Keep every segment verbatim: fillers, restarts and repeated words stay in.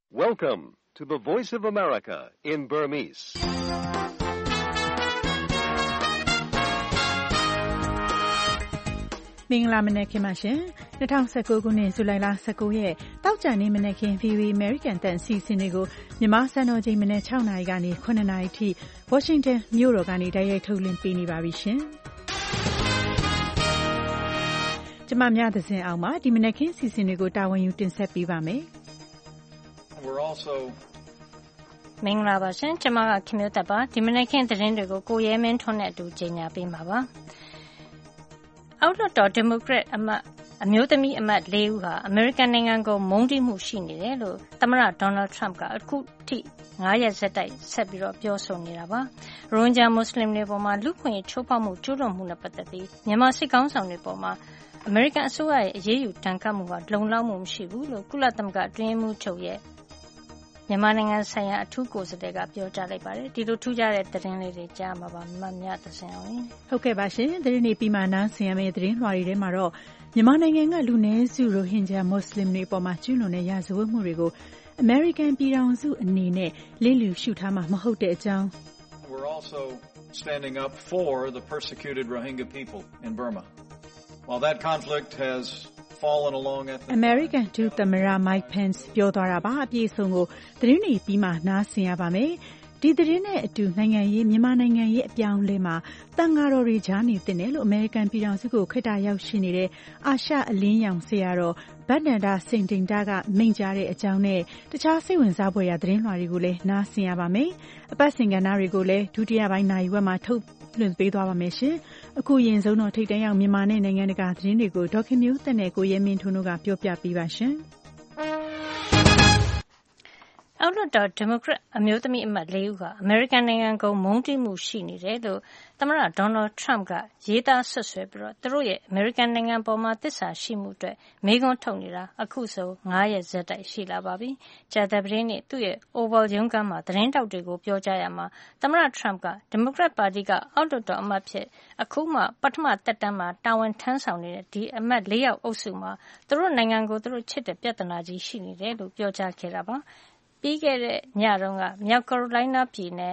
Welcome to the Voice of America in Burmese. ။မင်္ဂလာမနက်ခင်းပါရှင်။၂၀၁၉ခုနှစ်ဇူလိုင်လ၁၉ရက်တောက်ကြနေ့မနက်ခင်း ဗီအိုအေ American တန်အစီအစဉ်တွေကိုမြန်မာစံတော်ချိန်မနက်၆နာရီကနေ၇နာရီထိ Washington မြို့တော်ကနေတိုက်ရိုက်ထုတ်လွှင့်ပေးနေပါပြီရှင်။ကျွန်မမြသဇင်အောင်ပါဒီမနက်ခင်းအစီအစဉ်တွေကိုတာဝန်ယူတင်ဆက်ပေးပါမယ်။ We're also မင်္ဂလာပါရှင်ကျွန်မကခင်မျိုးသက်ပါဒီမနက်ခင်းသတင်းတွေကိုကိုရဲမင်းထွန်းနဲ့အတူကြီးညာပေးမှာပါအောက်လွှတ်တော်ဒီမိုကရက်အမတ်အမျိုးသမီးအမတ်၄ဦးဟာအမေရိကန်နိုင်ငံကိုမုန်းတီးမှုရှိနေတယ်လို့သမ္မတဒေါ်နယ်ထရမ့်ကအခုထိ၅ရက်ဆက်တိုက်ဆက်ပြီးတော့ပြောဆိုနေတာပါရိုဟင်ဂျာမွတ်စလင်တွေပေါ်မှာလူခွင့်ချိုးဖောက်မှုကျူးလွန်မှုနဲ့ပတ်သက်ပြီးမြန်မာစစ်ကောင်ဆောင်တွေပေါ်မှာအမေရိကန်အစိုးရရဲ့အရေးယူတန်ခတ်မှုကလုံလောက်မှုမရှိဘူးလို့ကုလသမဂ္ဂအတွင်းမှုချုပ်ရဲ့မြန်မာနိုင်ငံဆိုင်ရာအထူးကိုယ်စားလှယ်ကပြောကြားလိုက်ပါတယ်ဒီလိုထူးခြားတဲ့သတင်းလေးတွေကြားမှာပါမမြသစင်အောင်ဟုတ်ကဲ့ပါရှင်သတင်းတွေပြီးမှနားဆင်ရမယ့်သတင်းလွှာတွေထဲမှာတော့မြန်မာနိုင်ငံကလူနည်းစုရိုဟင်ဂျာမွတ်စလင်တွေပေါ်မှာကျူးလွန်တဲ့ရာဇဝတ်မှုတွေကိုအမေရိကန်ပြည်ထောင်စုအနေနဲ့လစ်လျူရှုထားမှာမဟုတ်တဲ့အကြောင်း We're also standing up for the persecuted Rohingya people in Burma. While that conflict has fallen along at the American ဒုသမ္မတ Mike Pence ပြောသွားတာပါအပြည့်အစုံကိုသတင်းတွေပြီးမှနားဆင်ရပါမယ်ဒီသတင်းနဲ့အတူနိုင်ငံရေးမြန်မာနိုင်ငံရဲ့အပြောင်းလဲမှာတန်ဃာတော်တွေကြားနေတင်တယ်လို့အမေရိကန်ပြည်ထောင်စုကိုခေတ္တရောက်ရှိနေတဲ့အာရှအလင်းရောင်ဆရာတော်ဗတ်နန္ဒစိန်တင်တာကမိန့်ကြားတဲ့အကြောင်းနဲ့တခြားစိတ်ဝင်စားဖွယ်ရာသတင်းလွှာတွေကိုလည်းနားဆင်ရပါမယ်အပတ်စဉ်ကဏ္ဍတွေကိုလည်းဒုတိယပိုင်းနိုင်ဝက်မှာထုတ်လွှင့်ပေးသွားပါမယ်ရှင်အခုရင်ဆုံးတော့ထိတ်တန့်ရောက်မြန်မာနဲ့နိုင်ငံတကာသတင်းတွေကိုဒေါက်ခင်မျိုးသက်နဲ့ကိုရဲမင်းထွန်းတို့ကပြောပြပေးပါရှင်အောက်လွှတ်တော်ဒီမိုကရက်အမျိုးသမီးအမတ်၄ဦးဟာအမေရိကန်နိုင်ငံကိုမုန်းတီးမှုရှိနေတယ်လို့သမ္မတဒေါ်နယ်ထရမ့်ကရေးသားဆွဆွဲပြီးတော့သူတို့ရဲ့အမေရိကန်နိုင်ငံပေါ်မှာသစ္စာရှိမှုအတွက်မေးခွန်းထုတ်နေတာအခုဆို၅ရက်ဇက်တိုက်ရှိလာပါပြီ။ကြာသပတေးနေ့သူ့ရဲ့ Oval ရုံးခန်းမှာသတင်းတောက်တွေကိုပြောကြားရမှာသမ္မတထရမ့်ကဒီမိုကရက်ပါတီကအောက်လွှတ်တော်အမတ်ဖြစ်အခုမှပထမတက်တန်းမှာတာဝန်ထမ်းဆောင်နေတဲ့ဒီအမတ်၄ယောက်အုပ်စုမှာသူတို့နိုင်ငံကိုသူတို့ချစ်တဲ့ပြဿနာကြီးရှိနေတယ်လို့ပြောကြားခဲ့တာပါ။ပြီးခဲ့တဲ့ညတုန်းကမြောက်ကယ်ရိုလိုင်းနားပြည်နယ်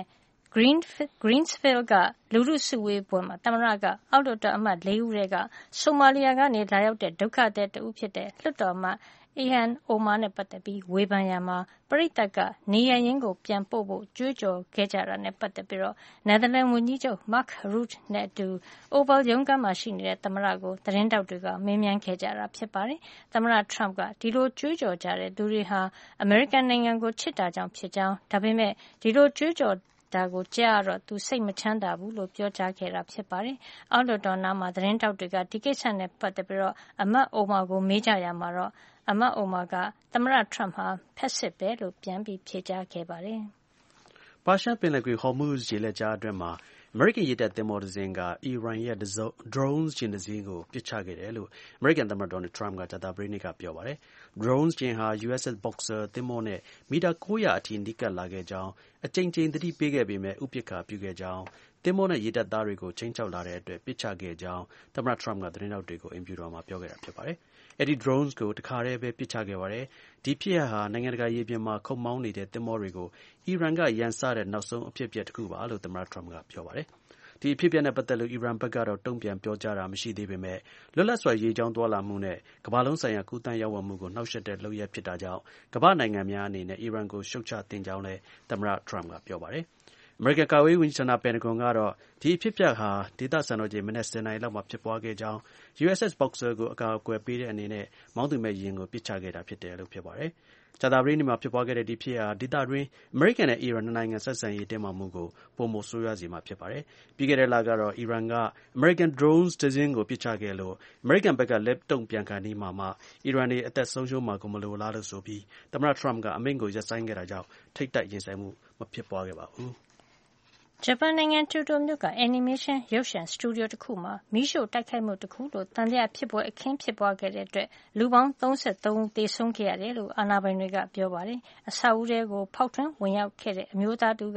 Greensville ကလူထုစုဝေးပွဲမှာသမ္မတကအောက်လွှတ်တော်အမတ်၄ဦးကဆိုမာလီယာကနေလာရောက်တဲ့ဒုက္ခသည်တဦးဖြစ်တဲ့လွှတ်တော်အမတ်Ilhan Omar နဲ့ပတ်သက်ပြီးဝေဖန်ရမှာပရိသတ်ကနေရရင်းကိုပြန်ပို့ဖို့ကြွေးကြော်ခဲ့ကြတာနဲ့ပတ်သက်ပြီးတော့နယ်သာလန်ဝန်ကြီးချုပ် Mark Rutte နဲ့အတူ Oval ရုံးခန်းမှာရှိနေတဲ့သမ္မတကိုသတင်းတောက်တွေကမေးမြန်းခဲ့ကြတာဖြစ်ပါတယ်။သမ္မတ Trump ကဒီလိုကြွေးကြော်ကြတဲ့သူတွေဟာအမေရိကန်နိုင်ငံကိုချစ်တာကြောင့်ဖြစ်ကြောင်းဒါပေမဲ့ဒီလိုကြွေးကြော်ဒါကိုကြားတော့သူစိတ်မချမ်းသာဘူးလို့ပြောကြားခဲ့တာဖြစ်ပါတယ်။အောက်လွှတ်တော်နားမှာသတင်းတောက်တွေကဒီကိစ္စနဲ့ပတ်သက်ပြီးတော့အမတ်အိုမာကိုမေးကြရမှာတော့အမတ်အိုမာကသမ္မတထရမ့်ဟာဖက်စစ်ပဲလို့ပြန်ပြီးဖြေကြားခဲ့ပါတယ်။ပါရှားပင်လယ်ကွေ့ Hormuz ရေလက်ကြားအတွင်းမှာအမေရိကန်ရေတပ်သင်္ဘောတစ်စင်းကအီရန်ရဲ့ drones ကျင်တစ်စင်းကိုပစ်ချခဲ့တယ်လို့အမေရိကန်သမ္မတဒေါ်နယ်ထရမ့်ကကြာသပတေးနေ့ကပြောပါတယ်။ drones ကျင်ဟာ ယူအက်စ်အက်စ် Boxer သင်္ဘောနဲ့မီတာ၉၀၀အထိနီးကပ်လာခဲ့ကြောင်းအကြိမ်ကြိမ်သတိပေးခဲ့ပေမဲ့ဥပက္ခာပြုခဲ့ကြောင်းသင်္ဘောနဲ့ရေတပ်သားတွေကိုခြိမ်းခြောက်လာတဲ့အတွက်ပစ်ချခဲ့ကြောင်းသမ္မတထရမ့်ကသတင်းထောက်တွေကိုအိမ်ဖြူတော်မှာပြောခဲ့တာဖြစ်ပါတယ်။အဲဒီ drones ကိုတခါတည်းပဲပစ်ချခဲ့ပါတယ်။ဒီဖြစ်ရပ်ဟာနိုင်ငံတကာရေပြင်မှာခုတ်မောင်းနေတဲ့သင်္ဘောတွေကိုအီရန်ကရန်စတဲ့နောက်ဆုံးအဖြစ်အပျက်တစ်ခုပါလို့သမ္မတထရမ့်ကပြောပါတယ်။ဒီအဖြစ်အပျက်နဲ့ပတ်သက်လို့အီရန်ဘက်ကတော့တုံ့ပြန်ပြောကြားတာမရှိသေးပေမဲ့လွတ်လပ်စွာရေကြောင်းသွားလာမှုနဲ့ကမ္ဘာလုံးဆိုင်ရာကူးသန်းရောင်းဝယ်မှုကိုနှောက်ယှက်တဲ့လုပ်ရပ်ဖြစ်တာကြောင့်ကမ္ဘာ့နိုင်ငံများအနေနဲ့အီရန်ကိုရှုတ်ချသင့်ကြောင်းလည်းသမ္မတထရမ့်ကပြောပါတယ်။အမေရိကန်ကာကွယ်ရေးဝန်ကြီးဌာနပင်တဂွန်ကတော့ဒီအဖြစ်အပျက်ဟာဒေသစံတော်ချိန်မနက်၁၀နာရီလောက်မှာဖြစ်ပွားခဲ့ကြောင်း ယူအက်စ်အက်စ် Boxer ကိုအကာအကွယ်ပေးတဲ့အနေနဲ့မောင်းသူမဲ့ယာဉ်ကိုပစ်ချခဲ့တာဖြစ်တယ်လို့ပြောပါတယ်။ကြာသပတေးနေ့မှာဖြစ်ပွားခဲ့တဲ့ဒီဖြစ်ရပ်ဟာဒေသတွင်းအမေရိကန်နဲ့အီရန်နှစ်နိုင်ငံဆက်ဆံရေးတင်းမာမှုကိုပိုမိုဆိုးရွားစေမှာဖြစ်ပါတယ်။ပြီးခဲ့တဲ့လကတော့အီရန်ကအမေရိကန် drones တစ်စင်းကိုပစ်ချခဲ့လို့အမေရိကန်ဘက်ကလက်တုံ့ပြန်ခံနေမှာမှအီရန်တွေအသက်ဆုံးရှုံးမှာကိုမလိုလားလို့ဆိုပြီးသမ္မတထရမ့်ကအမိန့်ကိုရပ်ဆိုင်းခဲ့တာကြောင့်ထိပ်တိုက်ရင်ဆိုင်မှုမဖြစ်ပွားခဲ့ပါဘူး။ဂျပန်နိုင်ငံကျိုတိုမြို့က animation ရုပ်ရှင်စတူဒီယိုတစ်ခုမှာမီးရှို့တိုက်ခိုက်မှုတစ်ခုလို့သံသယဖြစ်ပွဲအခင်းဖြစ်ပွားခဲ့တဲ့အတွက်လူပေါင်း၃၃ဦးသေဆုံးခဲ့ရတယ်လို့အာဏာပိုင်တွေကပြောပါတယ်။အဆောက်အဦထဲကိုဖောက်ထွင်းဝင်ရောက်ခဲ့တဲ့အမျိုးသားတူက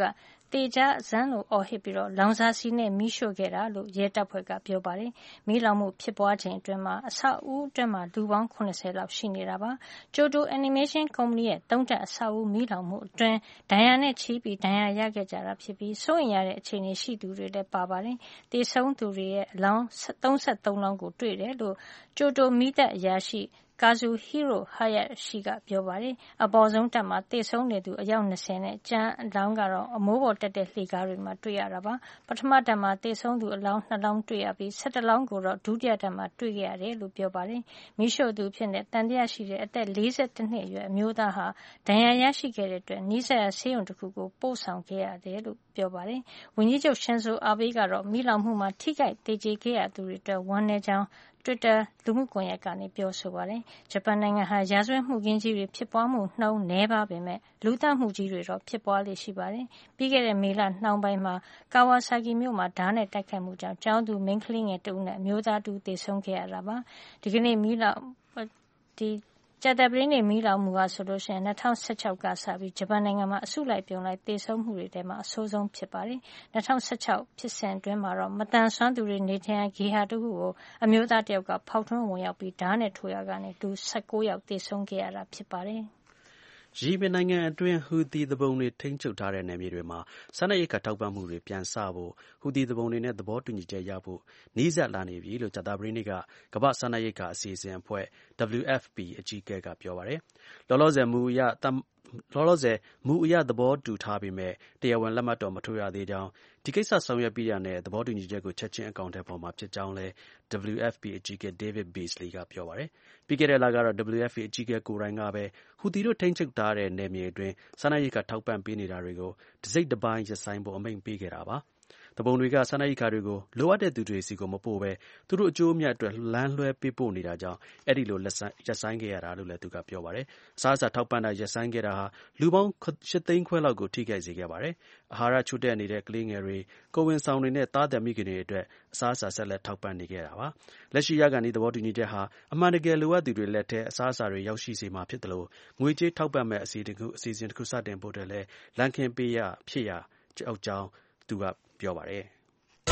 တေချာဇန်းလိုအော်ဟစ်ပြီးတော့လောင်စာဆီနဲ့မီးရှို့ခဲ့တာလို့ရဲတပ်ဖွဲ့ကပြောပါတယ်။မီးလောင်မှုဖြစ်ပွားချိန်အတွင်းမှာအဆောက်အဦအတွင်းမှာလူပေါင်း၇၀လောက်ရှိနေတာပါ။ Kyoto Animation ကုမ္ပဏီရဲ့သုံးထပ်အဆောက်အဦမီးလောင်မှုအတွင်းဒဏ်ရာနဲ့ချီပြီးဒဏ်ရာရခဲ့ကြတာဖြစ်ပြီးစိုးရိမ်ရတဲ့အခြေအနေရှိသူတွေလည်းပါပါတယ်။သေဆုံးသူတွေရဲ့အလောင်း၃၃လောင်းကိုတွေ့တယ်လို့ Kyoto မီးသတ်အရာရှိKazuhiro Hayashi ကပြောပါတယ်။အပေါ်ဆုံးတပ်မှာသေဆုံးနေသူအယောက်၂၀နဲ့ကျန်အလောင်းကတော့အမိုးပေါ်တက်တဲ့လှေကားတွေမှာတွေ့ရတာပါ။ပထမတပ်မှာသေဆုံးသူအလောင်း၂လောင်းတွေ့ရပြီး၁၁လောင်းကိုတော့ဒုတိယတပ်မှာတွေ့ခဲ့ရတယ်လို့ပြောပါတယ်။မီးရှို့သူဖြစ်တဲ့တန်တရားရှိတဲ့အသက်၄၁နှစ်အရွယ်အမျိုးသားဟာဒဏ်ရာရရှိခဲ့တဲ့အတွက်နီးစပ်ရာဆေးရုံတစ်ခုကိုပို့ဆောင်ခဲ့ရတယ်လို့ပြောပါတယ်။ဝန်ကြီးချုပ် Shinzo Abe ကတော့မီးလောင်မှုမှာထိခိုက်သေကျေခဲ့ရသူတွေအတွက်ဝမ်းနည်းကြောင်းTwitter လူမှုကွန်ရက်ကနေပြောဆိုပါတယ်။ဂျပန်နိုင်ငံဟာရာဇဝတ်မှုခင်းကြီးတွေဖြစ်ပွားမှုနှုန်းနည်းပါးပေမဲ့လူသတ်မှုကြီးတွေတော့ဖြစ်ပွားလေရှိပါတယ်။ပြီးခဲ့တဲ့မေလနှောင်းပိုင်းမှာကာဝါဆာကီမြို့မှာဓာတ်နဲ့တိုက်ခိုက်မှုကြောင့်ကျောင်းသူမိန်းကလေးငယ်တဦးနဲ့အမျိုးသားတူသေဆုံးခဲ့ရတာပါ။ဒီကနေ့မီးလောင်ဒီကြာသပတေးနေ့မီးလောင်မှုကဆိုလို့ရှိရင်၂၀၁၆ကစပြီးဂျပန်နိုင်ငံမှာအစုလိုက်ပြုံလိုက်သေဆုံးမှုတွေထဲမှာအဆိုးဆုံးဖြစ်ပါတယ်။၂၀၁၆ဖြစ်စဉ်အတွင်းမှာတော့မတန်ဆွမ်းသူတွေနေထိုင်ရာဂေဟာတစ်ခုကိုအမျိုးသားတစ်ယောက်ကဖောက်ထွင်းဝင်ရောက်ပြီးဓာတ်နဲ့ထိုးရာကနေလူ၁၉ယောက်သေဆုံးခဲ့ရတာဖြစ်ပါတယ်။ယီမင်နိုင်ငံအတွင်းဟူသီသူပုန်တွေထိန်းချုပ်ထားတဲ့နယ်မြေတွေမှာစားနပ်ရိက္ခာထောက်ပံ့မှုတွေပြန်စဖို့ဟူသီသူပုန်တွေနဲ့သဘောတူညီချက်ရဖို့နီးစပ်လာနေပြီလို့ကြာသပတေးနေ့ကကမ္ဘာ့စားနပ်ရိက္ခာအစီအစဉ်အဖွဲ့ W F P အကြီးအကဲကပြောပါတယ်။လောလောဆယ်မူအရလောလောဆယ်မူအရသဘောတူထားပေမဲ့တရားဝင်လက်မှတ်တော့မထိုးရသေးကြောင်းဒီကိစ္စဆောင်ရွက်ပြီးရတဲ့သဘောတူညီချက်ကိုချက်ချင်းအကောင့်ထဲပေါ်မှာဖြစ်ကြောင်းလဲ W F P အကြီးအကဲ David Beasley ကပြောပါတယ်။ပြီးခဲ့တဲ့လကတော့ W F P အကြီးအကဲကိုယ်တိုင်ကပဲဟူသီတို့ထိန်းချုပ်ထားတဲ့နယ်မြေအတွင်းစားနပ်ရိက္ခာထောက်ပံ့ပေးနေတာတွေကိုတစိတ်တပိုင်းရပ်ဆိုင်းဖို့အမိန့်ပေးခဲ့တာပါ။သူပုန်တွေကစားနပ်ရိက္ခာတွေကိုလိုအပ်တဲ့သူတွေစီကိုမပို့ဘဲသူတို့အကျိုးအမြတ်အတွက်လမ်းလွှဲပေးပို့နေတာကြောင့်အဲ့ဒီလိုရပ်ဆိုင်းခဲ့ရတာလို့လည်းသူကပြောပါတယ်။အစားအစာထောက်ပံ့တာရပ်ဆိုင်းခဲ့တာဟာလူပေါင်း၈သိန်းခွဲလောက်ကိုထိခိုက်စေခဲ့ပါတယ်။အာဟာရချို့တဲ့နေတဲ့ကလေးငယ်တွေကိုယ်ဝန်ဆောင်တွေနဲ့သားသမီးခင်တွေအတွက်အစားအစာဆက်လက်ထောက်ပံ့နေခဲ့တာပါ။လက်ရှိရကန်ဒီသဘောတူညီချက်ဟာအမှန်တကယ်လိုအပ်သူတွေလက်ထဲအစားအစာတွေရောက်ရှိစေမှာဖြစ်တယ်လို့ငွေကြေးထောက်ပံ့မဲ့အစီအစဉ်အစီအစဉ်တစ်ခုစတင်ဖို့အတွက်လည်းလမ်းခင်းပေးရဖြစ်ရအောက်ကြောင်းသူကပြောပါတယ်။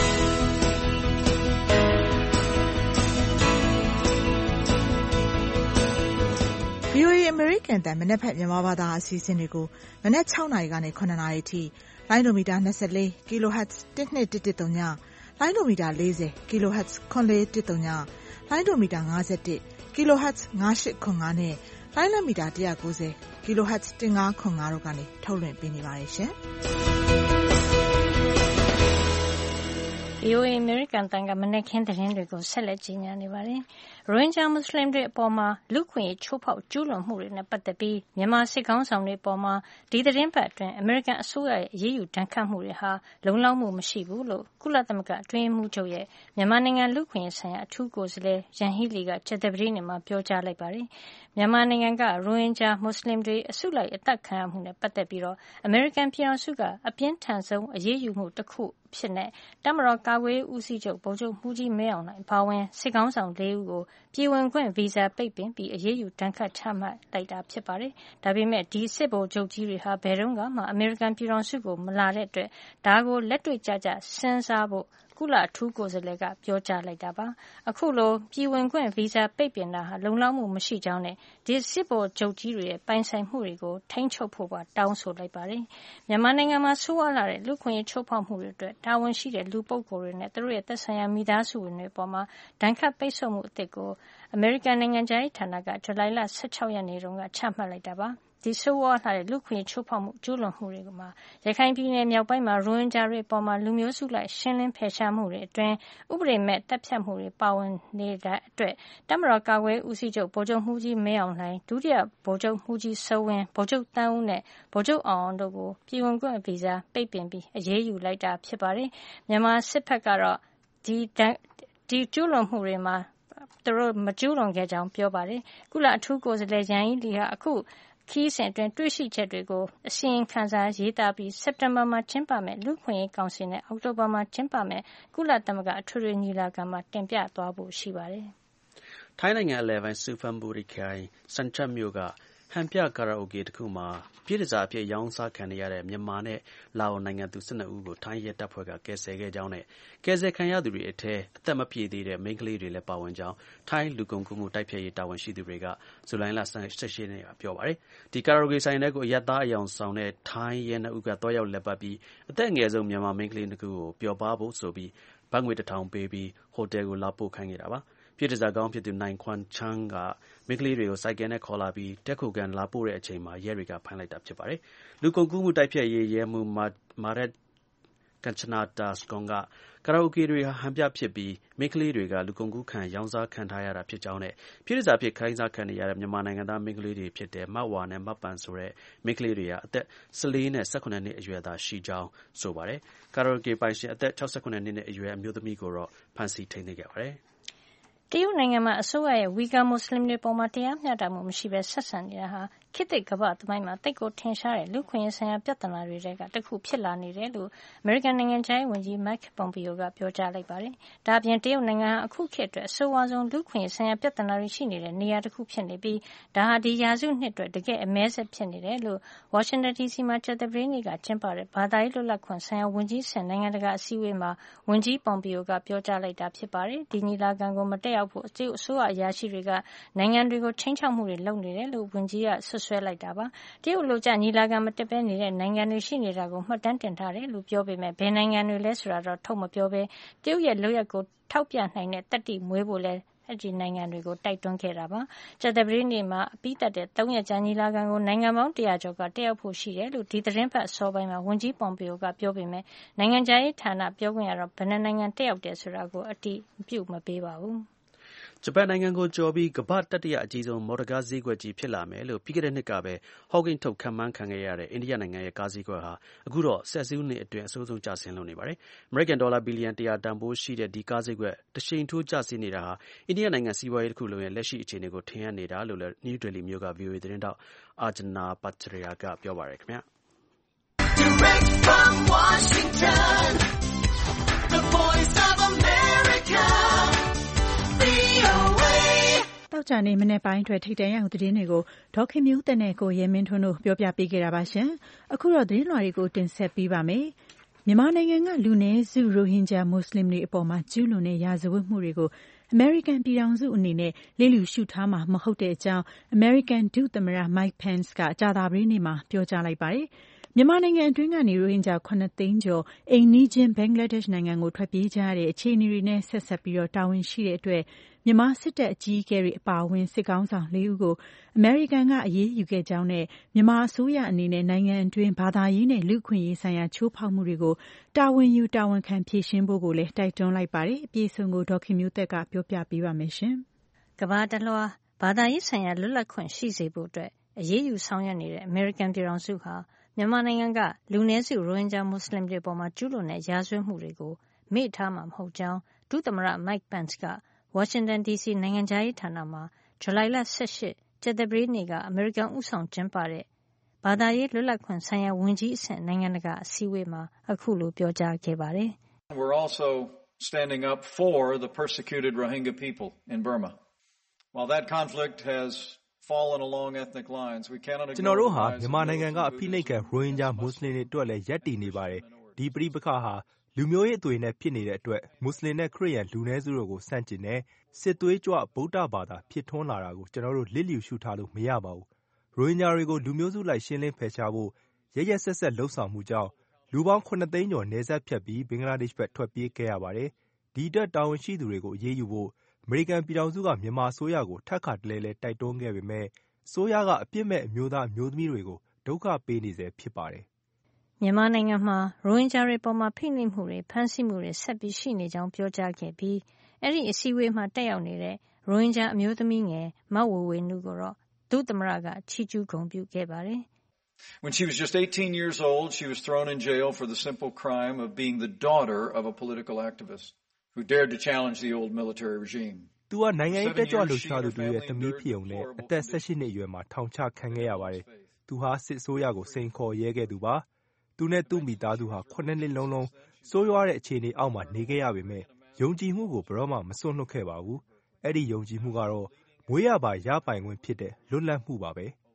V O A အမေရိကန်တန်မနက်ဖက်မြန်မာဘာသာအစီအစဉ်တွေကိုမနက်၆နာရီကနေ၇နာရီအထိလိုင်းဒိုမီတာ၂၄ kHz ၁၂၁၁၃ညလိုင်းဒိုမီတာ၄၀ kHz ၇၄၁၃ညလိုင်းဒိုမီတာ၅၁ kHz ၅၈၇၅နဲ့လိုင်းလမီတာ၁၉၀ kHz ၁၅၇၅တို့ကနေထုတ်လွှင့်ပေးနေပါတယ်ရှင်။ V O A အမေရိကန်တန်ကမနက်ခင်းသတင်းတွေကိုဆက်လက်ကြီးညာနေပါတယ်။ရိုဟင်ဂျာမွတ်စလင်တွေအပေါ်မှာလူခွင့်ရေးချိုးဖောက်ကျူးလွန်မှုတွေနဲ့ပတ်သက်ပြီးမြန်မာစစ်ကောင်းဆောင်တွေအပေါ်မှာဒီသတင်းပတ်အတွင်းအမေရိကန်အစိုးရရဲ့အရေးယူဒဏ်ခတ်မှုတွေဟာလုံလောက်မှုမရှိဘူးလို့ကုလသမဂ္ဂအတွင်းရေးမှူးချုပ်ရဲ့မြန်မာနိုင်ငံလူခွင့်ရေးဆိုင်ရာအထူးကိုယ်စားလှယ်ယန်ဟီလီကကြာသပတေးနေ့မှာပြောကြားလိုက်ပါတယ်။မြန်မာနိုင်ငံကရိုဟင်ဂျာမွတ်စလင်တွေအစုလိုက်အသတ်ခံရမှုနဲ့ပတ်သက်ပြီးတော့အမေရိကန်ပြည်ထောင်စုကအပြင်းထန်ဆုံးအရေးယူမှုတစ်ခုဖြစ်တဲ့တပ်မတော်ကာကွယ်ရေးဦးစီးချုပ်ဗိုလ်ချုပ်မှူးကြီးမင်းအောင်လှိုင်အပါအဝင်စစ်ကောင်းဆောင်၄ဦးကိုပြည်ဝင်ခွင့်ဗီဇာပိတ်ပင်ပြီးအရေးယူဒဏ်ခတ်ချမှတ်လိုက်တာဖြစ်ပါတယ်။ဒါပေမဲ့ဒီစစ်ဗိုလ်ချုပ်ကြီးတွေဟာဘယ်တော့မှအမေရိကန်ပြည်ထောင်စုကိုမလာတဲ့အတွက်ဒါကိုလက်တွေ့ကျကျစဉ်းစားဖို့ကုလအထူးကိုယ်စားလှယ်ကပြောကြားလိုက်တာပါ။အခုလိုပြည်ဝင်ခွင့်ဗီဇာပိတ်ပင်တာဟာလုံလောက်မှုမရှိကြောင်းနဲ့ဒီစစ်ဗိုလ်ချုပ်ကြီးတွေရဲ့ပိုင်ဆိုင်မှုတွေကိုထိန်းချုပ်ဖို့ပါတောင်းဆိုလိုက်ပါတယ်။မြန်မာနိုင်ငံမှာဆိုးဝါးလာတဲ့လူခွင့်ရေးချိုးဖောက်မှုတွေအတွက်တာဝန်ရှိတဲ့လူပုဂ္ဂိုလ်တွေနဲ့သူတို့ရဲ့သက်ဆိုင်ရာမိသားစုဝင်တွေပေါ်မှာဒဏ်ခတ်ပိတ်ဆို့မှုအသစ်ကိုအမေရိကန်နိုင်ငံခြားရေးဌာနကဇူလိုင်လ၁၆ရက်နေ့တုန်းကချမှတ်လိုက်တာပါ။ဒီဆိုးဝါးလာတဲ့လူခွင့်ရေးချိုးဖောက်မှုကျူးလွန်မှုတွေမှာရခိုင်ပြည်နယ်မြောက်ပိုင်းမှာရိုဟင်ဂျာတွေပေါ်မှာလူမျိုးစုလိုက်ရှင်းလင်းဖယ်ရှားမှုတွေအတွင်းဥပဒေမဲ့တပ်ဖြတ်မှုတွေပါဝင်နေတဲ့အတွက်တပ်မတော်ကာကွယ်ဦးစီးချုပ်ဗိုလ်ချုပ်မှူးကြီးမင်းအောင်လှိုင်ဒုတိယဗိုလ်ချုပ်မှူးကြီးစိုးဝင်းဗိုလ်ချုပ်တန်းဦးနဲ့ဗိုလ်ချုပ်အောင်အောင်တို့ကိုပြည်ဝင်ခွင့်ဗီဇာပိတ်ပင်ပြီးအရေးယူလိုက်တာဖြစ်ပါတယ်။မြန်မာစစ်ဘက်ကတော့ဒီဒီကျူးလွန်မှုတွေမှာသူတို့မကျူးလွန်ခဲ့ကြောင်းပြောပါတယ်။ကုလအထူးကိုယ်စားလှယ်ယန်ဟီလီဟာအခုခီးစဉ်အတွင်းတွေ့ရှိချက်တွေကိုအစီရင်ခံစာရေးသားပြီးစက်တင်ဘာမှာကျင်းပမယ့်လူခွင့်ရေးကောင်စီနဲ့အောက်တိုဘာမှာကျင်းပမယ့်ကုလသမဂ္ဂအထွေထွေညီလာခံမှာတင်ပြသွားဖို့ရှိပါတယ်။ထိုင်းနိုင်ငံအလယ်ပိုင်းစူဖန်ဘူရီခရိုင်စန်ချက်မြို့ကဟန်ပြကာရာအိုကေတစ်ခုမှာပြည့်တစားအဖြစ်ရောင်းစားခံရတဲ့မြန်မာနဲ့လာအိုနိုင်ငံသူ၁၂ဦးကိုထိုင်းရဲတပ်ဖွဲ့ကကယ်ဆယ်ခဲ့ကြောင်းနဲ့ကယ်ဆယ်ခံရသူတွေအထက်အသက်မပြည့်သေးတဲ့မိန်းကလေးတွေလည်းပါဝင်ကြောင်းထိုင်းလူကုန်ကူးမှုတိုက်ဖျက်ရေးတာဝန်ရှိသူတွေကဇူလိုင်လ၁၈ရက်နေ့ကပြောပါတယ်။ဒီကာရာအိုကေဆိုင်ထဲကိုရပ်သားအယောင်ဆောင်တဲ့ထိုင်းရဲနှစ်ဦးကတွားရောက်လက်ပတ်ပြီးအသက်အငယ်ဆုံးမြန်မာမိန်းကလေးနှစ်ခုကိုပျော်ပါဖို့ဆိုပြီးဘတ်ငွေတစ်ထောင်ပေးပြီးဟိုတယ်ကိုလာပို့ခိုင်းခဲ့တာပါ။ပြည်တစားကောင်းဖြစ်သူနိုင်ခွန်ချန်းကမိန်းကလေးတွေကိုစိုက်ကယ်နဲ့ခေါ်လာပြီးတက်ခုကန်လာပို့တဲ့အချိန်မှာရဲတွေကဖမ်းလိုက်တာဖြစ်ပါတယ်။လူကုန်ကူးမှုတိုက်ဖျက်ရေးရဲမှူးမာရက်ကန်ချနာတာစကွန်ကကာရာအိုကေတွေဟာဟန်ပြဖြစ်ပြီးမိန်းကလေးတွေကလူကုန်ကူးခံရောင်းစားခံထားရတာဖြစ်ကြောင်းနဲ့ပြည်တစားဖြစ်ခိုင်းစားခံနေရတဲ့မြန်မာနိုင်ငံသားမိန်းကလေးတွေဖြစ်တဲ့မတ်ဝါနဲ့မတ်ပန်ဆိုတဲ့မိန်းကလေးတွေဟာအသက်၁၄နဲ့၁၈နှစ်အရွယ်သာရှိကြောင်းဆိုပါတယ်။ကာရာအိုကေပိုင်ရှင်အသက်၆၈နှစ်နဲ့အရွယ်အမျိုးသမီးကိုတော့ဖမ်းဆီးထိန်းသိမ်းခဲ့ပါတယ်။တရုတ်နိုင်ငံမှာအစိုးရရဲ့ဝီဂါမွတ်စလင်တွေပေါ်မှာတရားမျှတမှုမရှိဘဲဆက်ဆံနေတာဟာခေတ်သစ်ကမ္ဘာ့သမိုင်းမှာသိပ်ကိုထင်ရှားတဲ့လူ့အခွင့်အရေးဆိုင်ရာပြဿနာတွေထဲကတစ်ခုဖြစ်လာနေတယ်လို့အမေရိကန်နိုင်ငံခြားရေးဝန်ကြီး Mike Pompeo ကပြောကြားလိုက်ပါတယ်။ဒါ့အပြင်တရုတ်နိုင်ငံဟာအခုခေတ်အတွက်အဆိုးဝါးဆုံးလူ့အခွင့်အရေးဆိုင်ရာပြဿနာတွေရှိနေတဲ့နေရာတစ်ခုဖြစ်နေပြီးဒါဟာဒီရာစုနှစ်အတွက်တကယ့်အမဲဆက်ဖြစ်နေတယ်လို့ဝါရှင်တန်ဒီစီမှာကြာသပတေးနေ့ကကျင်းပတဲ့ဘာသာရေးလွတ်လပ်ခွင့်ဆိုင်ရာဝန်ကြီးအဆင့်နိုင်ငံတကာအစည်းအဝေးမှာဝန်ကြီး Pompeo ကပြောကြားလိုက်တာဖြစ်ပါတယ်။ဒီညီလာခံကိုမတက်ရောက်ဖို့တရုတ်အစိုးရအရာရှိတွေကနိုင်ငံတွေကိုခြိမ်းခြောက်မှုတွေလုပ်နေတယ်လို့ဝန်ကြီးကဆွဆွဲလိုက်တာပါ။တရုတ်လိုကျညီလာခံမတက်ဘဲနေတဲ့နိုင်ငံတွေရှိနေတာကိုမှတ်တမ်းတင်ထားတယ်လို့ပြောပေမဲ့ဘယ်နိုင်ငံတွေလဲဆိုတာတော့ထုတ်မပြောဘဲတရုတ်ရဲ့လုပ်ရက်ကိုထောက်ပြနိုင်တဲ့တတိမွေးဖို့လဲအဲဒီနိုင်ငံတွေကိုတိုက်တွန်းခဲ့တာပါ။ကြာသပတေးနေ့မှာအပြီးတက်တဲ့သုံးရက်ကြာညီလာခံကိုနိုင်ငံပေါင်းတရာကျော်ကတက်ရောက်ဖို့ရှိတယ်လို့ဒီသတင်းပတ်အစောပိုင်းမှာဝန်ကြီး Pompeo ကပြောပေမဲ့နိုင်ငံခြားရေးဌာနပြောခွင့်ရတော့ဘယ်နှနိုင်ငံတက်ရောက်တယ်ဆိုတာကိုအတိအပြုမပေးပါဘူး။ဂျပန်နိုင်ငံကိုကျော်ပြီးကမ္ဘာ့တတိယအကြီးဆုံးမော်တော်ကားဈေးကွက်ကြီးဖြစ်လာမယ်လို့ပြီးခဲ့တဲ့နှစ်ကပဲဟော့ကင်းထုတ်ခန့်မှန်းခံခဲ့ရတဲ့အိန္ဒိယနိုင်ငံရဲ့ကားဈေးကွက်ဟာအခုတော့ဆယ်စုနှစ်အတွင်းအဆိုးဆုံးကျဆင်းလို့နေပါတယ်။အမေရိကန်ဒေါ်လာဘီလီယံတရာတန်ဖိုးရှိတဲ့ဒီကားဈေးကွက်တရှိန်ထိုးကျဆင်းနေတာဟာအိန္ဒိယနိုင်ငံစီးပွားရေးတစ်ခုလုံးရဲ့လက်ရှိအခြေအနေကိုထင်ဟပ်နေတာလို့လည်းနယူးဒေလီမြို့က ဗွီအိုအေ သတင်းထောက်အာဂျနာပချရာကပြောပါတယ်ခင်ဗျာ။ Direct from Washington, the voice of America, တောက်ကြနေမနေ့ပိုင်းအတွက်ထိတ်တန့်ရောက်သတင်းတွေကိုဒေါခင်မျိုးသက်နဲ့ကိုရဲမင်းထွန်းတို့ပြောပြပေးခဲ့တာပါရှင်။အခုတော့သတင်းလွှာတွေကိုတင်ဆက်ပေးပါမယ်။မြန်မာနိုင်ငံကလူနည်းစုရိုဟင်ဂျာမွတ်စလင်တွေအပေါ်မှာကျူးလွန်တဲ့ရာဇဝတ်မှုတွေကိုအမေရိကန်ပြည်ထောင်စုအနေနဲ့လျစ်လျူရှုထားမှာမဟုတ်တဲ့အကြောင်းအမေရိကန်ဒုသမ္မတ Mike Pence ကကြာသပတေးနေ့မှာပြောကြားလိုက်ပါတယ်။မြန်မာနိုင်ငံအတွင်းကနေရိုဟင်ဂျာခုနှစ်သိန်းကျော်အိမ်နီးချင်းဘင်္ဂလားဒေ့ရှ်နိုင်ငံကိုထွက်ပြေးကြရတဲ့အခြေအနေတွေနဲ့ဆက်ဆက်ပြီးတော့တာဝန်ရှိတဲ့အတွက်မြန်မာစစ်တပ်အကြီးအကဲတွေအပါအဝင်စစ်ကောင်းဆောင်လေးဦးကိုအမေရိကန်ကအရေးယူခဲ့ကြောင်းနဲ့မြန်မာအစိုးရအနေနဲ့နိုင်ငံအတွင်းဘာသာရေးနဲ့လူ့အခွင့်အရေးဆိုင်ရာချိုးဖောက်မှုတွေကိုတာဝန်ယူတာဝန်ခံဖြေရှင်းဖို့ကိုလည်းတိုက်တွန်းလိုက်ပါတယ်။အပြည့်အစုံကိုဒေါခင်မျိုးသက်ကပြောပြပေးပါမယ်ရှင်။ကမ္ဘာတလွှားဘာသာရေးဆိုင်ရာလွတ်လပ်ခွင့်ရှိစေဖို့အတွက်အရေးယူဆောင်ရွက်နေတဲ့အမေရိကန်ပြည်ထောင်စုဟာမြန်မာနိုင်ငံကလူနည်းစုရိုဟင်ဂျာမွတ်စလင်တွေပေါ်မှာကျူးလွန်တဲ့ရာဇဝတ်မှုတွေကိုမေ့ထားမှာမဟုတ်ကြောင်းဒုသမ္မတ Mike Pence ကဝါရှင်တန်ဒီစီနိုင်ငံခြားရေးဌာနမှာဇူလိုင်လ၁၈ကြာသပတေးနေ့ကအမေရိကန်ဦးဆောင်ကျင်းပတဲ့ဘာသာရေးလွတ်လပ်ခွင့်ဆိုင်ရာဝန်ကြီးအဆင့်နိုင်ငံတကာအစည်းအဝေးမှာအခုလိုပြောကြားခဲ့ပါတယ်။ We're also standing up for the persecuted Rohingya people in Burma. While that conflict has fallen along ethnic lines, we cannot ignore ကျွန်တော်တို့ဟာမြန်မာနိုင်ငံကအဖိနှိပ်ခံရိုဟင်ဂျာမွတ်စလင်တွေအတွက်လည်းရပ်တည်နေပါတယ်။ဒီပဋိပက္ခဟာလူမျိုးရေးအသွင်နဲ့ဖြစ်နေတဲ့အတွက်မွတ်စလင်နဲ့ခရစ်ယာန်လူနည်းစုတို့ကိုဆန့်ကျင်တဲ့စစ်သွေးကြွဗုဒ္ဓဘာသာဖြစ်ထွန်းလာတာကိုကျွန်တော်တို့လစ်လျူရှုထားလို့မရပါဘူး။ရိုဟင်ဂျာတွေကိုလူမျိုးစုလိုက်ရှင်းလင်းဖယ်ရှားဖို့ရရဆက်ဆက်လှုံ့ဆော်မှုကြောင့်လူပေါင်းခုနှစ်သိန်းကျော်နယ်စပ်ဖြတ်ပြီးဘင်္ဂလားဒေ့ရှ်ဘက်ထွက်ပြေးခဲ့ရပါတယ်။ဒီအတွက်တာဝန်ရှိသူတွေကိုအရေးယူဖို့အမေရိကန်ပြည်ထောင်စုကမြန်မာအစိုးရကိုထပ်ခါတလဲလဲတိုက်တွန်းခဲ့ပေမဲ့အစိုးရကအပြစ်မဲ့အမျိုးသားအမျိုးသမီးတွေကိုဒုက္ခပေးနေစေဖြစ်ပါတယ်။မြန်မာနိုင်ငံမှာရိုဟင်ဂျာတွေပေါ်မှာဖိနှိပ်မှုတွေဖမ်းဆီးမှုတွေဆက်ပြီးရှိနေကြောင်းပြောကြားခဲ့ပြီးအဲ့ဒီအစည်းအဝေးမှာတက်ရောက်နေတဲ့ရိုဟင်ဂျာအမျိုးသမီးငယ်မဝေဝေနုကိုတော့ဒုသမ္မတကချီးကျူးဂုဏ်ပြုခဲ့ပါတယ်။ When she was just eighteen years old, she was thrown in jail for the simple crime of being the daughter of a political activist who dared to challenge the old military regime. သူကနိုင်ငံရေးတက်ကြွလှုပ်ရှားသူတွေရဲ့သမီးဖြစ်ုံနဲ့အသက်၁၈နှစ်အရွယ်မှာထောင်ချခံခဲ့ရပါတယ်။သူဟာစစ်ဆိုးရကိုစိန်ခေါ်ရဲခဲ့သူပါ။သူနဲ့သူ့မိသားစုဟာခုနှစ်နှစ်လုံးလုံးဆိုးရွားတဲ့အခြေအနေအောက်မှာနေခဲ့ရပေမဲ့ယုံကြည်မှုကိုဘယ်တော့မှမစွန့်လွတ်ခဲ့ပါဘူး။အဲ့ဒီယုံကြည်မှုကတော့မွေးရပါရပိုင်ခွင့်ဖြစ်တဲ့လွတ်လပ်မှုပါပဲ။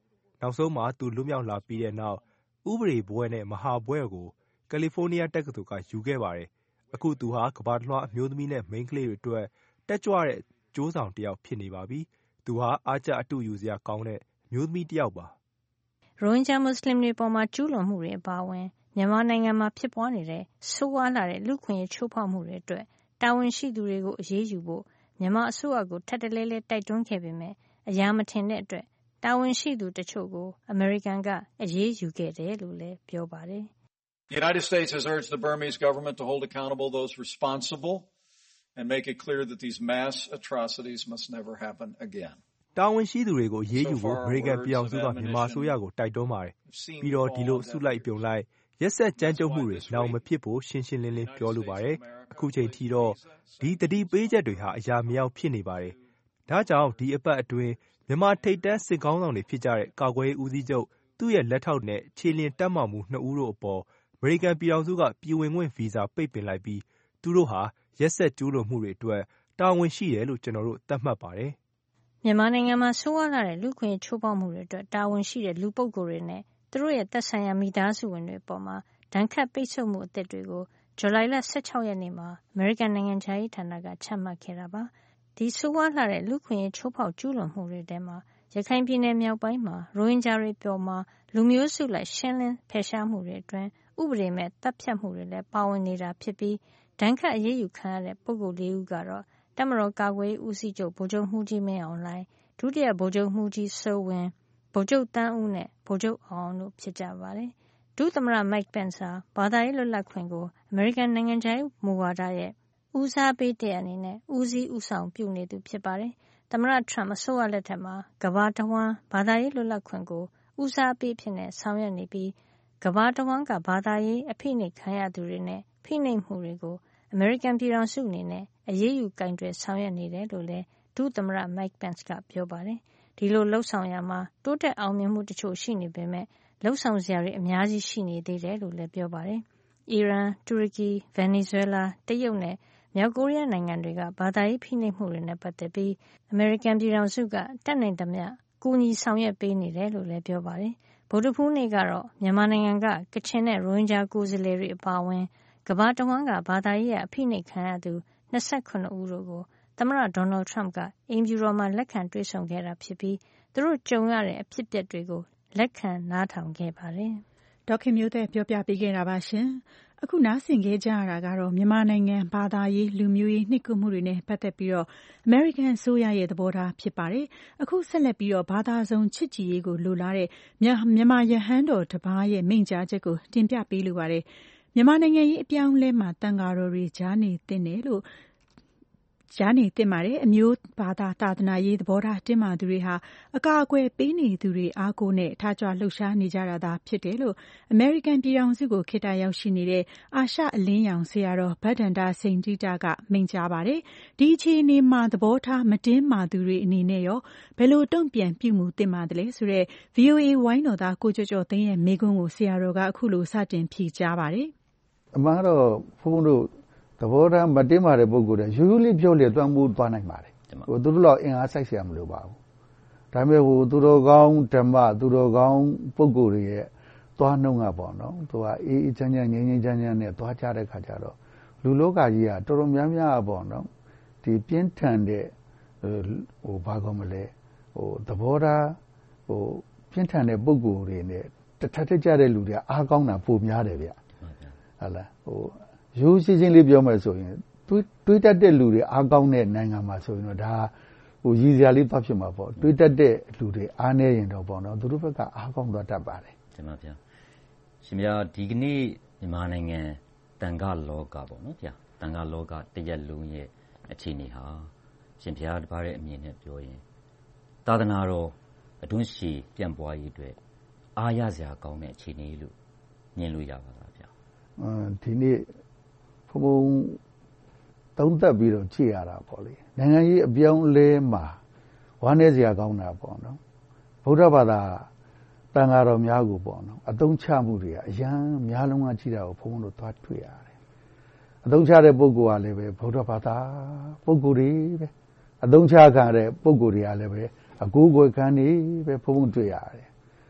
နောက်ဆုံးမှာသူလွတ်မြောက်လာပြီးတဲ့နောက်ဥပဒေဘွဲ့နဲ့မဟာဘွဲ့ကိုကယ်လီဖိုးနီးယားတက္ကသိုလ်ကယူခဲ့ပါတယ်။အခုသူဟာကမ္ဘာတစ်လွှားအမျိုးသမီးနဲ့မိန်းကလေးတွေအတွက်တက်ကြွတဲ့ကြိုးဆောင်တစ်ယောက်ဖြစ်နေပါပြီ။သူဟာအားကျအတုယူစရာကောင်းတဲ့အမျိုးသမီးတစ်ယောက်ပါ။ရိုဟင်ဂျာမွတ်စလင်တွေပေါ်မှာကျူးလွန်မှုတွေအပါအဝင်မြန်မာနိုင်ငံမှာဖြစ်ပွားနေတဲ့ဆိုးဝါးလာတဲ့လူ့အခွင့်အရေးချိုးဖောက်မှုတွေအတွက်တာဝန်ရှိသူတွေကိုအရေးယူဖို့မြန်မာအစိုးရကိုထပ်တလဲလဲတိုက်တွန်းခဲ့ပေမဲ့အရာမထင်တဲ့အတွက်တာဝန်ရှိသူတချို့ကိုအမေရိကန်ကအရေးယူခဲ့တယ်လို့လည်းပြောပါတယ်။ The United States has urged the Burmese government to hold accountable those responsible and make it clear that these mass atrocities must never happen again. တာဝန်ရှိသူတွေကိုအရေးယူဖို့အမေရိကန်ပြည်ထောင်စုကမြန်မာအစိုးရကိုတိုက်တွန်းပါတယ်။ပြီးတော့ဒီလိုအစုလိုက်ပြုံလိုက်ရက်စက်ကြမ်းကြုတ်မှုတွေနောက်မဖြစ်ဖို့ရှင်းရှင်းလင်းလင်းပြောလိုပါတယ်။အခုချိန်ထိတော့ဒီတတိပေးချက်တွေဟာအရာမရောက်ဖြစ်နေပါတယ်။ဒါကြောင့်ဒီအပတ်အတွင်းမြန်မာထိပ်တန်းစစ်ကောင်းဆောင်တွေဖြစ်ကြတဲ့ကာကွယ်ရေးဦးစီးချုပ်သူ့ရဲ့လက်ထောက်နဲ့ခြေလျင်တပ်မမှုနှစ်ဦးတို့အပေါ်အမေရိကန်ပြည်ထောင်စုကပြည်ဝင်ခွင့်ဗီဇာပိတ်ပင်လိုက်ပြီးသူတို့ဟာရက်စက်ကျူးလွန်မှုတွေအတွက်တာဝန်ရှိတယ်လို့ကျွန်တော်တို့သတ်မှတ်ပါတယ်။မြန်မာနိုင်ငံမှာဆိုးဝါးလာတဲ့လူ့အခွင့်အရေးချိုးဖောက်မှုတွေအတွက်တာဝန်ရှိတဲ့လူပုဂ္ဂိုလ်တွေနဲ့သူတို့ရဲ့သက်ဆိုင်ရာမိသားစုဝင်တွေအပေါ်မှာဒဏ်ခတ်ပိတ်ဆို့မှုအသစ်တွေကိုဇူလိုင်လ၁၆ရက်နေ့မှာအမေရိကန်နိုင်ငံခြားရေးဌာနကချမှတ်ခဲ့တာပါ။ဒီဆိုးဝါးလာတဲ့လူ့အခွင့်အရေးချိုးဖောက်ကျူးလွန်မှုတွေထဲမှာရခိုင်ပြည်နယ်မြောက်ပိုင်းမှာရိုဟင်ဂျာတွေပေါ်မှာလူမျိုးစုလိုက်ရှင်းလင်းဖယ်ရှားမှုတွေအတွင်းဥပဒေမဲ့တပ်ဖြတ်မှုတွေလည်းပါဝင်နေတာဖြစ်ပြီးဒဏ်ခတ်အရေးယူခံရတဲ့ပုဂ္ဂိုလ်လေးဦးကတော့တပ်မတော်ကာကွယ်ရေးဦးစီးချုပ်ဗိုလ်ချုပ်မှုကြီးမင်းအောင်လှိုင်ဒုတိယဗိုလ်ချုပ်မှုကြီးစိုးဝင်းဗိုလ်ချုပ်တန်းဦးနဲ့ဗိုလ်ချုပ်အောင်အောင်တို့ဖြစ်ကြပါတယ်။ဒုသမ္မတ Mike Pence ဟာဘာသာရေးလွတ်လပ်ခွင့်ကိုအမေရိကန်နိုင်ငံခြားရေးမူဝါဒရဲ့ဦးစားပေးတဲ့အနေနဲ့ဦးစီးဦးဆောင်ပြုနေသူဖြစ်ပါတယ်။သမ္မတ Trump အစိုးရလက်ထက်မှာကမ္ဘာတဝန်းဘာသာရေးလွတ်လပ်ခွင့်ကိုဦးစားပေးဖြစ်နေဆောင်ရွက်နေပြီးကမ္ဘာတဝန်းကဘာသာရေးအဖိနှိပ်ခံရသူတွေနဲ့ဖိနှိပ်မှုတွေကိုအမေရိကန်ပြည်ထောင်စုအနေနဲ့အရေးယူကင်တွယ်ဆောင်ရွက်နေတယ်လို့လည်းဒုသမ္မတ Mike Pence ကပြောပါတယ်။ဒီလိုလှုပ်ဆောင်ရမှာတိုးတက်အောင်မြင်မှုတချို့ရှိနေပေမဲ့လှုပ်ဆောင်စရာတွေအများကြီးရှိနေသေးတယ်လို့လည်းပြောပါတယ်။အီရန်၊တူရကီ၊ဗင်နီဇွဲလား၊တရုတ်နဲ့မြောက်ကိုရီးယားနိုင်ငံတွေကဘာသာရေးဖိနှိပ်မှုတွေနဲ့ပတ်သက်ပြီးအမေရိကန်ပြည်ထောင်စုကတတ်နိုင်သမျှကူညီဆောင်ရွက်ပေးနေတယ်လို့လည်းပြောပါတယ်။ဗုဒ္ဓဟူးနေ့ကတော့မြန်မာနိုင်ငံကကချင်နဲ့ရိုဟင်ဂျာကိုယ်စားလှယ်တွေအပါအဝင်ကမ္ဘာတဝန်းကဘာသာရေးအဖိနှိပ်ခံရသူ၂၇ဦးတို့ကိုသမ္မတဒေါ်နယ်ထရမ့်ကအိမ်ဖြူတော်မှာလက်ခံတွေ့ဆုံခဲ့တာဖြစ်ပြီးသူတို့ကြုံရတဲ့အဖြစ်အပျက်တွေကိုလက်ခံနားထောင်ခဲ့ပါတယ်။ဒေါခင်မျိုးသက်ပြောပြပေးခဲ့တာပါရှင်။အခုနားဆင်ခဲ့ကြရတာကတော့မြန်မာနိုင်ငံဘာသာရေးလူမျိုးရေးနှိပ်ကွပ်မှုတွေနဲ့ပတ်သက်ပြီးတော့အမေရိကန်အစိုးရရဲ့သဘောထားဖြစ်ပါတယ်။အခုဆက်လက်ပြီးတော့ဘာသာစုံချစ်ကြည်ရေးကိုလိုလားတဲ့မြန်မာရဟန်းတော်တစ်ပါးရဲ့မိန့်ကြားချက်ကိုတင်ပြပေးလိုပါတယ်။မြန်မာနိုင်ငံရေးအပြောင်းအလဲမှာတန်ဃာတော်တွေကြားနေသင့်တယ်လို့ကြားနေသင့်ပါတယ်အမျိုးဘာသာသာသနာရေးသဘောထားတင်းမာသူတွေဟာအကာအကွယ်ပေးနေသူတွေအားကိုးနဲ့ထားကြွလှုပ်ရှားနေကြတာသာဖြစ်တယ်လို့အမေရိကန်ပြည်ထောင်စုကိုခေတ္တရောက်ရှိနေတဲ့အာရှအလင်းရောင်ဆရာတော်ဗဒ္ဒန္တာစိန်တိတကမိန့်ကြားပါတယ်ဒီအခြေအနေမှာသဘောထားမတင်းမာသူတွေအနေနဲ့ရောဘယ်လိုတုံ့ပြန်ပြုမှုသင့်ပါသလဲဆိုတဲ့ ဗွီအိုအေ ဝိုင်းတော်သားကိုကျော်ကျော်သိန်းရဲ့မေးခွန်းကိုဆရာတော်ကအခုလိုစတင်ဖြေကြားပါတယ်အမှန်တော့ဘုန်းတို့သဘောထားမတင်းမာတဲ့ပုဂ္ဂိုလ်တွေရိုးရိုးလေးပြောလေသွမ်းမှုသွားနိုင်ပါတယ်ဟိုသူတို့လောက်အင်အားစိုက်เสียမလို့ပါဘူးဒါပေမဲ့ဟိုသူတော်ကောင်းဓမ္မသူတော်ကောင်းပုဂ္ဂိုလ်တွေရဲ့သွားနှုံးကပေါ့နော်သူကအေးအေးချမ်းချမ်းငြိမ်းငြိမ်းချမ်းချမ်းနဲ့သွားကြတဲ့ခါကျတော့လူလောကကြီးကတော်တော်များများပေါ့နော်ဒီပြင်းထန်တဲ့ဟိုဘာကောမလဲဟိုသဘောထားဟိုပြင်းထန်တဲ့ပုဂ္ဂိုလ်တွေနဲ့တထက်ထက်ကြတဲ့လူတွေအားကောင်းတာပိုများတယ်ဗျဟုတ်လားဟိုရိုးရှင်းရှင်းလေးပြောမယ်ဆိုရင်တွေးတွေးတတ်တဲ့လူတွေအားကောင်းတဲ့နိုင်ငံမှာဆိုရင်တော့ဒါဟိုရည်စရာလေးသွားဖြစ်မှာပေါ့တွေးတတ်တဲ့လူတွေအားနေရင်တော့ပေါ့နော်သူတို့ဘက်ကအားကောင်းသွားတတ်ပါတယ်တင်ပါဗျာရှင်ဗျာဒီကနေ့မြန်မာနိုင်ငံတန်ခါလောကပေါ့နော်ဗျာတန်ခါလောကတရက်လုံးရဲ့အခြေအနေဟာရှင်ဗျာတပါးရဲ့အမြင်နဲ့ပြောရင်သာသနာတော်အတွင်းရှည်ပြန့်ပွားရေးအတွက်အားရစရာကောင်းတဲ့အခြေအနေလို့မြင်လို့ရပါလားဗျာအင်းဒီနေ့ဘုံဘုံသုံးသက်ပြီးတော့ကြည့်ရတာပေါ့လေနိုင်ငံရေးအပြောင်းလဲမှာဝမ်းနည်းစရာကောင်းတာပေါ့နော်ဗုဒ္ဓဘာသာတန်ဃာတော်များကိုပေါ့နော်အသုံးချမှုတွေကအရန်များလုံးကကြည့်တာကိုဘုံဘုံတို့သွားတွေ့ရတယ်အသုံးချတဲ့ပုဂ္ဂိုလ်ကလည်းပဲဗုဒ္ဓဘာသာပုဂ္ဂိုလ်တွေပဲအသုံးချခံတဲ့ပုဂ္ဂိုလ်တွေကလည်းပဲအကိုးကွယ်ခံနေပဲဘုံဘုံတွေ့ရတယ်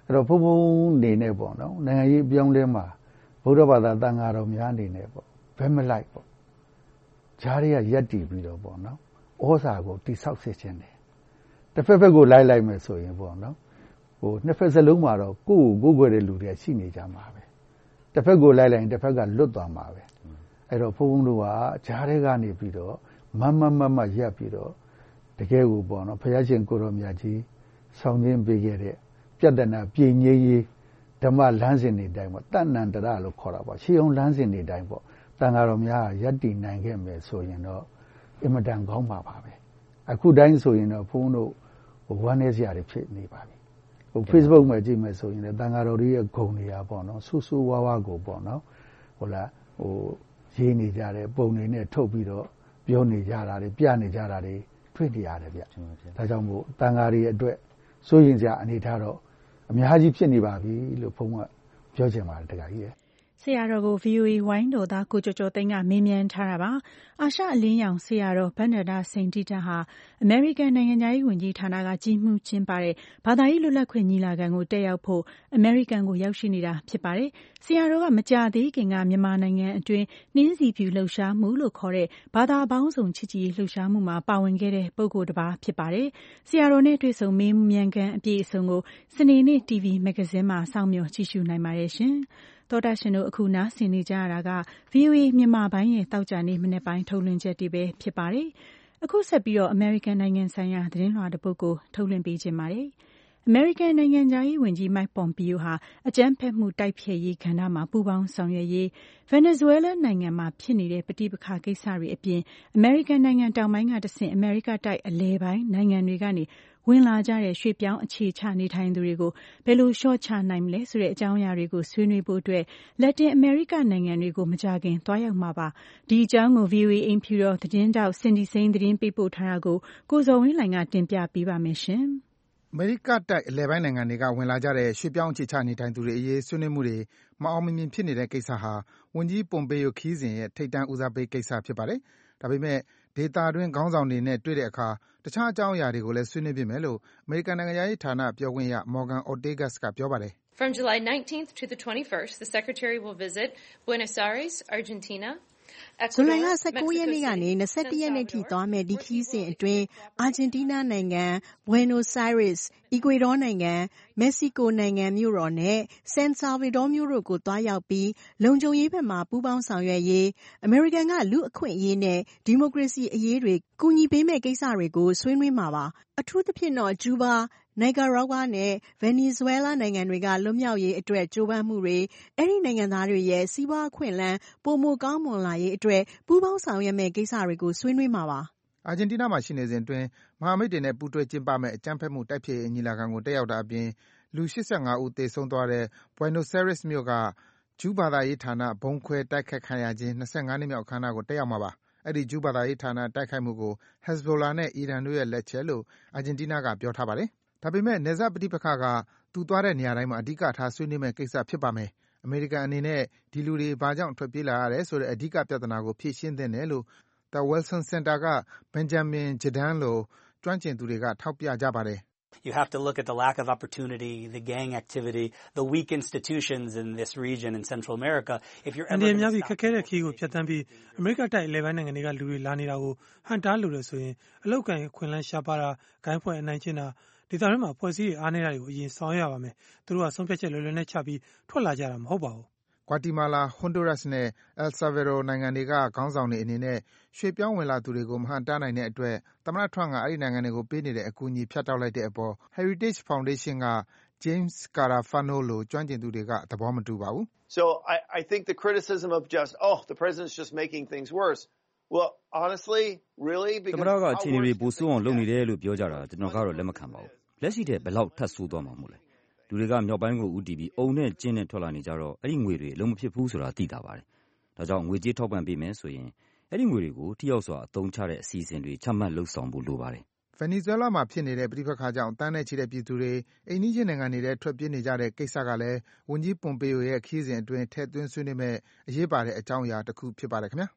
အဲ့တော့ဘုံဘုံနေနဲ့ပေါ့နော်နိုင်ငံရေးပြောင်းလဲမှာဗုဒ္ဓဘာသာတန်ဃာတော်များနေနဲ့ပေါ့ဘယ်မလိုက်ပေါ့ဂျားတွေကရက်တည်ပြီးတော့ပေါ့နော်ဩဇာကိုတိဆောက်စေခြင်းတယ်တစ်ဖက်ဖက်ကိုလိုက်လိုက်မယ်ဆိုရင်ပေါ့နော်ဟိုနှစ်ဖက်စလုံးမှာတော့ကိုယ့်ကိုကိုယ်ွယ်တဲ့လူတွေရှိနေကြမှာပဲတစ်ဖက်ကိုလိုက်လိုက်ရင်တစ်ဖက်ကလွတ်သွားမှာပဲအဲ့တော့ဘုံဘုံတို့ကဂျားတွေကနေပြီးတော့မမမမရက်ပြီးတော့တကယ်ကိုပေါ့နော်ဘုရားရှင်ကိုရောမြတ်ကြီးဆောင်ခြင်းပေးခဲ့တဲ့ပြဿနာပြင်းငြိမ်းရေးဓမ္မလမ်းစဉ်တွေတိုင်းပေါ့တဏ္ဏန္တရလို့ခေါ်တာပေါ့ရှေးအောင်လမ်းစဉ်တွေတိုင်းပေါ့တန်ဃာတော်များရက်တည်နိုင်ခဲ့မယ်ဆိုရင်တော့အင်မတန်ကောင်းပါပါပဲအခုတိုင်းဆိုရင်တော့ဘုန်းတို့ဟိုဝမ်းနေစရာတွေဖြစ်နေပါပြီဟို Facebook မှာကြည့်မယ်ဆိုရင်လည်းတန်ဃာတော်တွေရဲ့ဂုဏ်တွေကပေါ့နော်ဆူဆူဝါးဝါးကိုပေါ့နော်ဟိုလားဟိုရေးနေကြတယ်ပုံတွေနဲ့ထုတ်ပြီးတော့ပြောနေကြတာတွေပြနေကြတာတွေတွေ့နေရတယ်ဗျဒါကြောင့်မို့တန်ဃာတွေအတွက်စိုးရင်စရာအနေထားတော့အများကြီးဖြစ်နေပါပြီလို့ဘုန်းကပြောချင်ပါတယ်တခါကြီးရဲ့ဆရာတော်ကို ဗွီအိုအေ ဝိုင်းတော်သားကိုကျော်ကျော်သိန်းကမေးမြန်းထားတာပါအာရှအလင်းရောင်ဆရာတော်ဗန္ဒတာစိန်တိတဟာအမေရိကန်နိုင်ငံသားရေးဝန်ကြီးဌာနကကြီးမှုကျင်းပတဲ့ဘာသာရေးလွတ်လပ်ခွင့်ညီလာခံကိုတက်ရောက်ဖို့အမေရိကန်ကိုရောက်ရှိနေတာဖြစ်ပါတယ်ဆရာတော်ကမကြာသေးခင်ကမြန်မာနိုင်ငံအတွင်းနှင်းစီဖြူလှုပ်ရှားမှုလို့ခေါ်တဲ့ဘာသာပေါင်းစုံချစ်ကြည်ရေးလှုပ်ရှားမှုမှာပါဝင်ခဲ့တဲ့ပုဂ္ဂိုလ်တစ်ပါးဖြစ်ပါတယ်ဆရာတော်နဲ့တွေ့ဆုံမေးမြန်းခန်းအပြည့်အစုံကိုစနေနေ့ တီဗီ မဂ္ဂဇင်းမှာစောင့်မျှော်ကြည့်ရှုနိုင်ပါတယ်ရှင်တော်တာရှင်တို့အခုနားဆင်နေကြရတာက ဗွီအိုအေ မြန်မာပိုင်းရဲ့တောက်ကြနေမနေ့ပိုင်းထုတ်လွှင့်ချက်တွေပဲဖြစ်ပါတယ်။အခုဆက်ပြီးတော့အမေရိကန်နိုင်ငံဆိုင်ရာသတင်းလွှာတစ်ပုဒ်ကိုထုတ်လွှင့်ပေးခြင်းပါတယ်။အမေရိကန်နိုင်ငံသားရေးဝန်ကြီး Mike Pompeo ဟာအကြမ်းဖက်မှုတိုက်ဖျက်ရေးကဏ္ဍမှာပူးပေါင်းဆောင်ရွက်ရေးဗင်နီဇွဲလားနိုင်ငံမှာဖြစ်နေတဲ့ပဋိပက္ခကိစ္စတွေအပြင်အမေရိကန်နိုင်ငံတောင်ပိုင်းကတဆင့်အမေရိကတိုက်အလဲပိုင်းနိုင်ငံတွေကနေဝင်လာကြတဲ့ရွှေ့ပြောင်းအခြေချနေထိုင်သူတွေကိုဘယ်လိုလျှော့ချနိုင်မလဲဆိုတဲ့အကြောင်းအရာတွေကိုဆွေးနွေးဖို့အတွက်လက်တင်အမေရိကနိုင်ငံတွေကိုမကြာခင်သွားရောက်မှာပါဒီအကြောင်းကို ဗွီအိုအေအိမ်ဖြူတော်သတင်းတောက်စင်ဒီစိန်သတင်းပေးပို့ထားတာကိုကိုဇော်ဝင်းလှိုင်ကတင်ပြပေးပါမယ်ရှင်အမေရိကတိုက်အလဲပိုင်းနိုင်ငံတွေကဝင်လာကြတဲ့ရွှေ့ပြောင်းအခြေချနေထိုင်သူတွေအရေးဆွေးနွေးမှုတွေမအောင်မမြင်ဖြစ်နေတဲ့ကိစ္စဟာဝန်ကြီးပွန်ပေယိုခီးစဉ်ရဲ့ထိပ်တန်းဦးစားပေးကိစ္စဖြစ်ပါတယ်ဒါပေမဲ့ဒေတာတွင်းခေါင်းဆောင်တွေနဲ့တွေ့တဲ့အခါတခြားအကြောင်းအရာတွေကိုလည်းဆွေးနွေးပြမယ်လို့အမေရိကန်နိုင်ငံရေးဌာနပြောခွင့်ရ Morgan Ortagus ကပြောပါတယ် From July nineteenth to the twenty-first, the Secretary will visit Buenos Aires, Argentina, ဇူလိုင်လ၁၉ရက်နေ့ကနေ၂၁ရက်နေ့ထိသွားမယ့်ဒီခီးစဉ်အတွင်းအာဂျင်တီးနားနိုင်ငံ Buenos Aires, Ecuador နိုင်ငံ Mexico နိုင်ငံမြို့တော်နဲ့ San Salvador မြို့တို့ကိုသွားရောက်ပြီးလုံခြုံရေးဘက်မှပူးပေါင်းဆောင်ရွက်ရေးအမေရိကန်ကလူအခွင့်အရေးနဲ့ဒီမိုကရေစီအရေးတွေကူညီပေးမယ့်ကိစ္စတွေကိုဆွေးနွေးမှာပါအထူးသဖြင့်တော့ကျူးဘားနိုင်ကာရာဂွာနဲ့ဗင်နီဇွဲလားနိုင်ငံတွေကလွတ်မြောက်ရေးအတွက်ကြိုးပမ်းမှုတွေအဲ့ဒီနိုင်ငံသားတွေရဲ့စီးပွားအခွင့်အလမ်းပိုမိုကောင်းမွန်လာရေးအတွက်ပူးပေါင်းဆောင်ရွက်မယ့်ကိစ္စတွေကိုဆွေးနွေးမှာပါအာဂျင်တီးနားမှာရှိနေစဉ်အတွင်းမဟာမိတ်တွေနဲ့ပူးတွဲကျင်းပမယ့်အကြမ်းဖက်မှုတိုက်ဖျက်ရေးညီလာခံကိုတက်ရောက်တာအပြင်လူ၈၅ဦးသေဆုံးသွားတဲ့ Buenos Aires မြို့ကဂျူးဘာသာရေးဌာနဘုံခွဲတိုက်ခိုက်ခံရခြင်း၂၅နှစ်မြောက်အခမ်းအနားကိုတက်ရောက်မှာပါအဲ့ဒီဂျူးဘာသာရေးဌာနတိုက်ခိုက်မှုကို Hezbollah နဲ့အီရန်တို့ရဲ့လက်ချက်လို့အာဂျင်တီးနားကပြောထားပါတယ်ဒါပေမဲ့နယ်စပ်ပဋိပက္ခကသူသွားတဲ့နေရာတိုင်းမှာအဓိကထားဆွေးနွေးမယ့်ကိစ္စဖြစ်ပါမယ်အမေရိကန်အနေနဲ့ဒီလူတွေဘာကြောင့်ထွက်ပြေးလာရတယ်ဆိုတဲ့အဓိကပြဿနာကိုဖြေရှင်းသင့်တယ်လို့ The Wilson Center က Benjamin Jadon လိုကျွမ်းကျင်သူတွေကထောက်ပြကြပါတယ် You have to look at the lack of opportunity, the gang activity, the weak institutions in this region in Central America. If you're ever အများကြီးခက်ခဲတဲ့ခီးကိုဖြတ်သန်းပြီးအမေရိကတိုက်အလဲပိုင်းနိုင်ငံတွေကလူတွေလာနေတာကိုဟန်တားလို့ရဆိုရင်အလောက်ကန်ခွင်လန်းရှားပါတာဂိုင်းဖွဲ့အနိုင်ကျင့်တာဒေသတွင်းမှာဖွဲ့စည်းရေးအားနည်းတာတွေကိုအရင်ဆောင်ရပါမယ်သူတို့ကဆုံးဖြတ်ချက်လွယ်လွယ်နဲ့ချပြီးထွက်လာကြတာမဟုတ်ပါဘူးဂွါတီမာလာ Honduras နဲ့ El Salvador နိုင်ငံတွေကခေါင်းဆောင်တွေအနေနဲ့ရွှေ့ပြောင်းဝင်လာသူတွေကိုမဟန့်တားနိုင်တဲ့အတွက်သမ္မတ Trump ကအဲဒီနိုင်ငံတွေကိုပေးနေတဲ့အကူအညီဖြတ်တောက်လိုက်တဲ့အပေါ် Heritage Foundation က James Carafano လိုကျွမ်းကျင်သူတွေကသဘောမတူပါဘူး So I I think the criticism of just oh the president's just making things worse. Well, honestly, really because သမ္မတကအခြေအနေတွေပိုဆိုးအောင်လုပ်နေတယ်လို့ပြောကြတာကျွန်တော်ကတော့လက်မခံပါဘူးလက်ရှိတဲ့ဘယ်လောက်ထပ်ဆိုးသွားမှာမို့လဲလူတွေကမြောက်ပိုင်းကိုဦးတည်ပြီးအုံနဲ့ကျင်းနဲ့ထွက်လာနေကြတော့အဲ့ဒီငွေတွေလုံးမဖြစ်ဘူးဆိုတာသိတာပါတယ်ဒါကြောင့်ငွေကြေးထောက်ပံ့ပေးမယ်ဆိုရင်အဲ့ဒီငွေတွေကိုထိရောက်စွာအသုံးချတဲ့အစီအစဉ်တွေချမှတ်လှုပ်ဆောင်ဖို့လိုပါတယ်ဗင်နီဇွဲလားမှာဖြစ်နေတဲ့ပဋိပက္ခကြောင့်တန်းနဲ့ချီတဲ့ပြည်သူတွေအိမ်နီးချင်းနိုင်ငံတွေထဲထွက်ပြေးနေကြတဲ့ကိစ္စကလည်းဝန်ကြီးပွန်ပေယိုရဲ့ခရီးစဉ်အတွင်းထည့်သွင်းဆွေးနွေးမဲ့အရေးပါတဲ့အကြောင်းအရာတစ်ခုဖြစ်ပါတယ်ခင်ဗျာ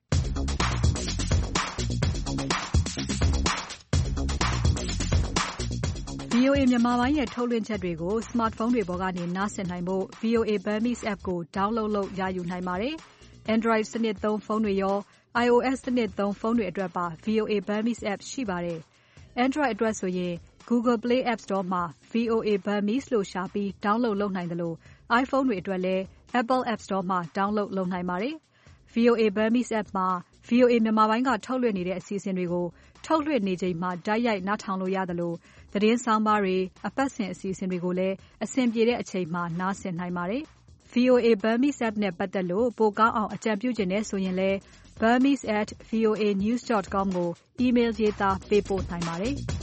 ဗွီအို O A မြန်မာပိုင်းရဲ့ထုတ်လွှင့်ချက်တွေကို smartphone တွေပေါ်ကနေနားဆင်နိုင်ဖို့ V O A Burmese app ကို download လုပ်ရယူနိုင်ပါတယ်။ Android စနစ်သုံးဖုန်းတွေရော iOS စနစ်သုံးဖုန်းတွေအတွက်ပါ V O A Burmese app ရှိပါတယ်။ Android အတွက်ဆိုရင် Google Play App Store မှာ V O A Burmese လို့ရှာပြီး download လုပ်နိုင်သလို iPhone တွေအတွက်လည်း Apple App Store မှာ download လုပ်နိုင်ပါတယ်။ V O A Burmese app မှာ V O A မြန်မာပိုင်းကထုတ်လွှင့်နေတဲ့အစီအစဉ်တွေကိုထုတ်လွှင့်နေချိန်မှာတိုက်ရိုက်နားထောင်လို့ရသလိုသတင်းဆောင်းပါးတွေအပတ်စဉ်အစီအစဉ်တွေကိုလည်းအဆင်ပြေတဲ့အချိန်မှာနားဆင်နိုင်ပါတယ်။ V O A Burmese app နဲ့ပတ်သက်လို့ပိုကောင်းအောင်အကြံပြုချင်တယ်ဆိုရင်လည်း burmese at voa news dot com ကို email ရေးသားပေးပို့နိုင်ပါတယ်။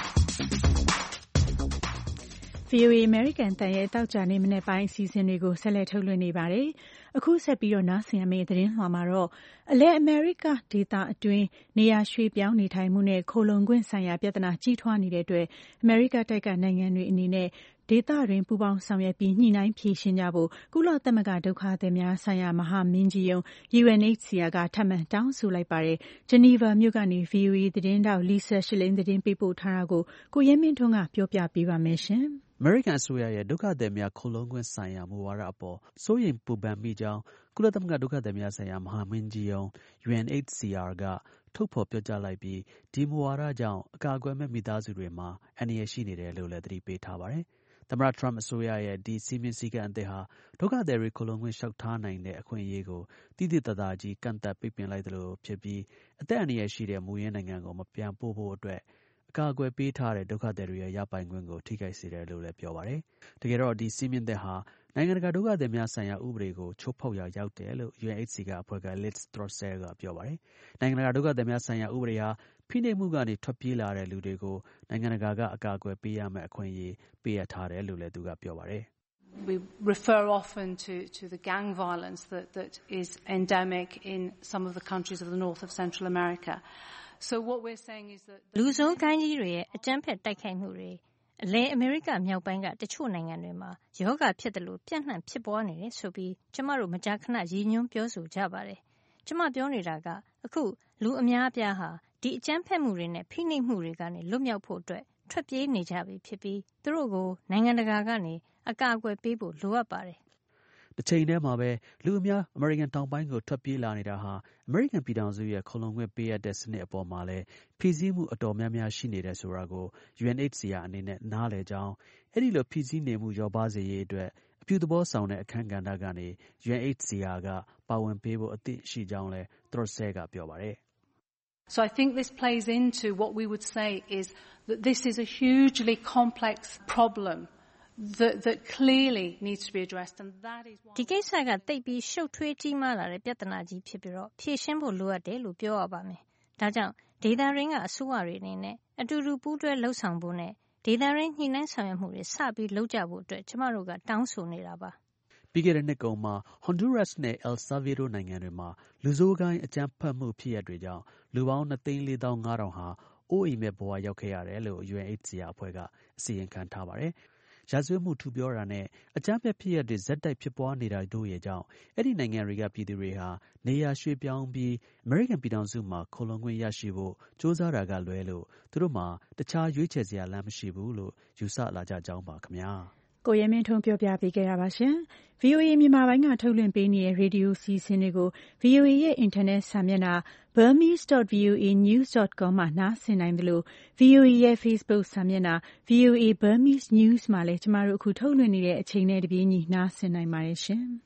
V O A American တန်ရဲ့တောက်ကြနေမနေ့ပိုင်းအစီအစဉ်တွေကိုဆက်လက်ထုတ်လွှင့်နေပါတယ်။အခုဆက်ပြီးတော့နားဆင်ရမယ့်သတင်းလွှာမှာတော့အလဲအမေရိကဒေသအတွင်းနေရာရွှေ့ပြောင်းနေထိုင်မှုနဲ့ခိုလုံခွင့်ဆိုင်ရာပြဿနာကြီးထွားနေတဲ့အတွက်အမေရိကတိုက်ကနိုင်ငံတွေအနေနဲ့ဒေသတွင်ပူးပေါင်းဆောင်ရွက်ပြီးညှိနှိုင်းဖြေရှင်းကြဖို့ကုလသမဂ္ဂဒုက္ခသည်များဆိုင်ရာမဟာမင်းကြီးရုံး U N H C R ကထပ်မံတောင်းဆိုလိုက်ပါတယ်။ Geneva မြို့ကနေ V O A သတင်းတောက် Lisa Schlein သတင်းပေးပို့ထားတာကိုကိုရဲမင်းထွန်းကပြောပြပေးပါမယ်ရှင်။အမေရိကန်အစိုးရရဲ့ဒုက္ခသည်များခိုလှုံခွင့်ဆိုင်ရာမူဝါဒအပေါ်စိုးရိမ်ပူပန်မိကြောင်းကုလသမဂ္ဂဒုက္ခသည်များဆိုင်ရာမဟာမင်းကြီးရုံး U N H C R ကထုတ်ဖော်ပြောကြားလိုက်ပြီးဒီမူဝါဒကြောင့်အကာအကွယ်မဲ့မိသားစုတွေမှာအန္တရာယ်ရှိနေတယ်လို့လည်းသတိပေးထားပါတယ်။သမ္မတ Trump အစိုးရရဲ့ဒီစည်းမျဉ်းစည်းကမ်းအသစ်ဟာဒုက္ခသည်တွေခိုလှုံခွင့်လျှောက်ထားနိုင်တဲ့အခွင့်အရေးကိုသိသိသာသာကြီးကန့်သတ်ပိတ်ပင်လိုက်သလိုဖြစ်ပြီးအသက်အန္တရာယ်ရှိတဲ့မူရင်းနိုင်ငံကိုမပြန်ပို့ဖို့အတွက်အကာအကွယ်ပေးထားတဲ့ဒုက္ခသည်တွေရဲ့ရပိုင်ခွင့်ကိုထိခိုက်စေတယ်လို့လည်းပြောပါတယ်။တကယ်တော့ဒီစည်းမျဉ်းသစ်ဟာနိုင်ငံတကာဒုက္ခသည်များဆိုင်ရာဥပဒေကိုချိုးဖောက်ရာရောက်တယ်လို့ U N H C R အဖွဲ့က Liz Throssell ကပြောပါတယ်။နိုင်ငံတကာဒုက္ခသည်များဆိုင်ရာဥပဒေဟာဖိနှိပ်မှုကနေထွက်ပြေးလာတဲ့လူတွေကိုနိုင်ငံတကာကအကာအကွယ်ပေးရမယ့်အခွင့်အရေးပေးအပ်ထားတယ်လို့လည်းသူကပြောပါတယ်။ We refer often to, to the gang violence that, that is endemic in some of the countries of the north of Central America. So what we're saying is that လူဆိုးကိုင်းကြီးတွေရဲ့အကြမ်းဖက်တိုက်ခိုက်မှုတွေအလဲအမေရိကမြောက်ပိုင်းကတချို့နိုင်ငံတွေမှာယောဂဖြစ်တယ်လို့ပြန့်နှံ့ဖြစ်ပွားနေတယ်ဆိုပြီးကျမတို့မကြာခဏရည်ညွှန်းပြောဆိုကြပါတယ်။ကျမပြောနေတာကအခုလူအများအပြားဟာဒီအကြမ်းဖက်မှုတွေနဲ့ဖိနှိပ်မှုတွေကနေလွတ်မြောက်ဖို့အတွက်ထွက်ပြေးနေကြပြီဖြစ်ပြီးသူတို့ကိုနိုင်ငံတကာကနေအကာအကွယ်ပေးဖို့လိုအပ်ပါတယ်။တစ်ချိန်တည်းမှာပဲလူအများအမေရိကန်တောင်ပိုင်းကိုထွက်ပြေးလာနေတာဟာအမေရိကန်ပြည်ထောင်စုရဲ့ခိုလှုံခွင့်ပေးအပ်တဲ့စနစ်အပေါ်မှာလည်းဖိစီးမှုအတော်များများရှိနေတယ်ဆိုတာကို U N H C R အနေနဲ့နားလည်ကြောင်းအဲ့ဒီလိုဖိစီးနေမှုလျော့ပါးစေရေးအတွက်အပြုသဘောဆောင်တဲ့အခန်းကဏ္ဍကနေ U N H C R ကပါဝင်ပေးဖို့အသင့်ရှိကြောင်းလည်း Throssell ကပြောပါတယ်။ So I think this plays into what we would say is that this is a hugely complex problem that that clearly needs to be addressed and that is why ဒီကိစ္စကတိတ်ပြီးရှုပ်ထွေးကြီးမားလာတဲ့ပြဿနာကြီးဖြစ်ပြီးတော့ဖြေရှင်းဖို့လိုအပ်တယ်လို့ပြောရပါမယ်။ဒါကြောင့်ဒေသရင်းကအစိုးရတွေအနေနဲ့အတူတူပူးတွဲလှုပ်ဆောင်ဖို့နဲ့ဒေသရင်းညှိနှိုင်းဆောင်ရွက်မှုတွေစပြီးလုပ်ကြဖို့အတွက်ကျမတို့ကတောင်းဆိုနေတာပါ။ပြီးခဲ့တဲ့နှစ်ကုန်မှာ Honduras နဲ့ El Salvador နိုင်ငံတွေမှာလူဆိုးကိုင်းအကြမ်းဖက်မှုဖြစ်ရပ်တွေကြောင့်လူပေါင်း နှစ်သိန်းလေးသောင်းငါးထောင် ဟာအိုးအိမ်မဲ့ဘဝရောက်ခဲ့ရတယ်လို့ U N H C R အဖွဲ့ကအစီရင်ခံထားပါတယ်။ရာဇဝတ်မှုထူပြောတာနဲ့အကြမ်းဖက်ဖြစ်ရပ်တွေဇက်တိုက်ဖြစ်ပွားနေတာတို့ရဲ့ကြောင့်အဲ့ဒီနိုင်ငံတွေကပြည်သူတွေဟာနေရာရွှေ့ပြောင်းပြီးအမေရိကန်ပြည်ထောင်စုမှာခိုလှုံခွင့်ရရှိဖို့ကြိုးစားတာကလွဲလို့သူတို့မှာတခြားရွေးချယ်စရာလမ်းမရှိဘူးလို့ယူဆလာကြကြောင်းပါခင်ဗျာ။ကိုရဲမင်းထွန်းပြောပြပေးခဲ့တာပါရှင်။ V O A မြန်မာပိုင်းကထုတ်လွှင့်ပေးနေတဲ့ရေဒီယိုစီစဉ်တွေကို V O A ရဲ့အင်တာနက်စာမျက်နှာ burmese dot voa news dot com မှာနားဆင်နိုင်တယ်လို့ V O A ရဲ့ Facebook စာမျက်နှာ V O A Burmese News မှာလည်းကျမတို့အခုထုတ်လွှင့်နေတဲ့အချိန်နဲ့တပြေးညီနားဆင်နိုင်ပါတယ်ရှင်။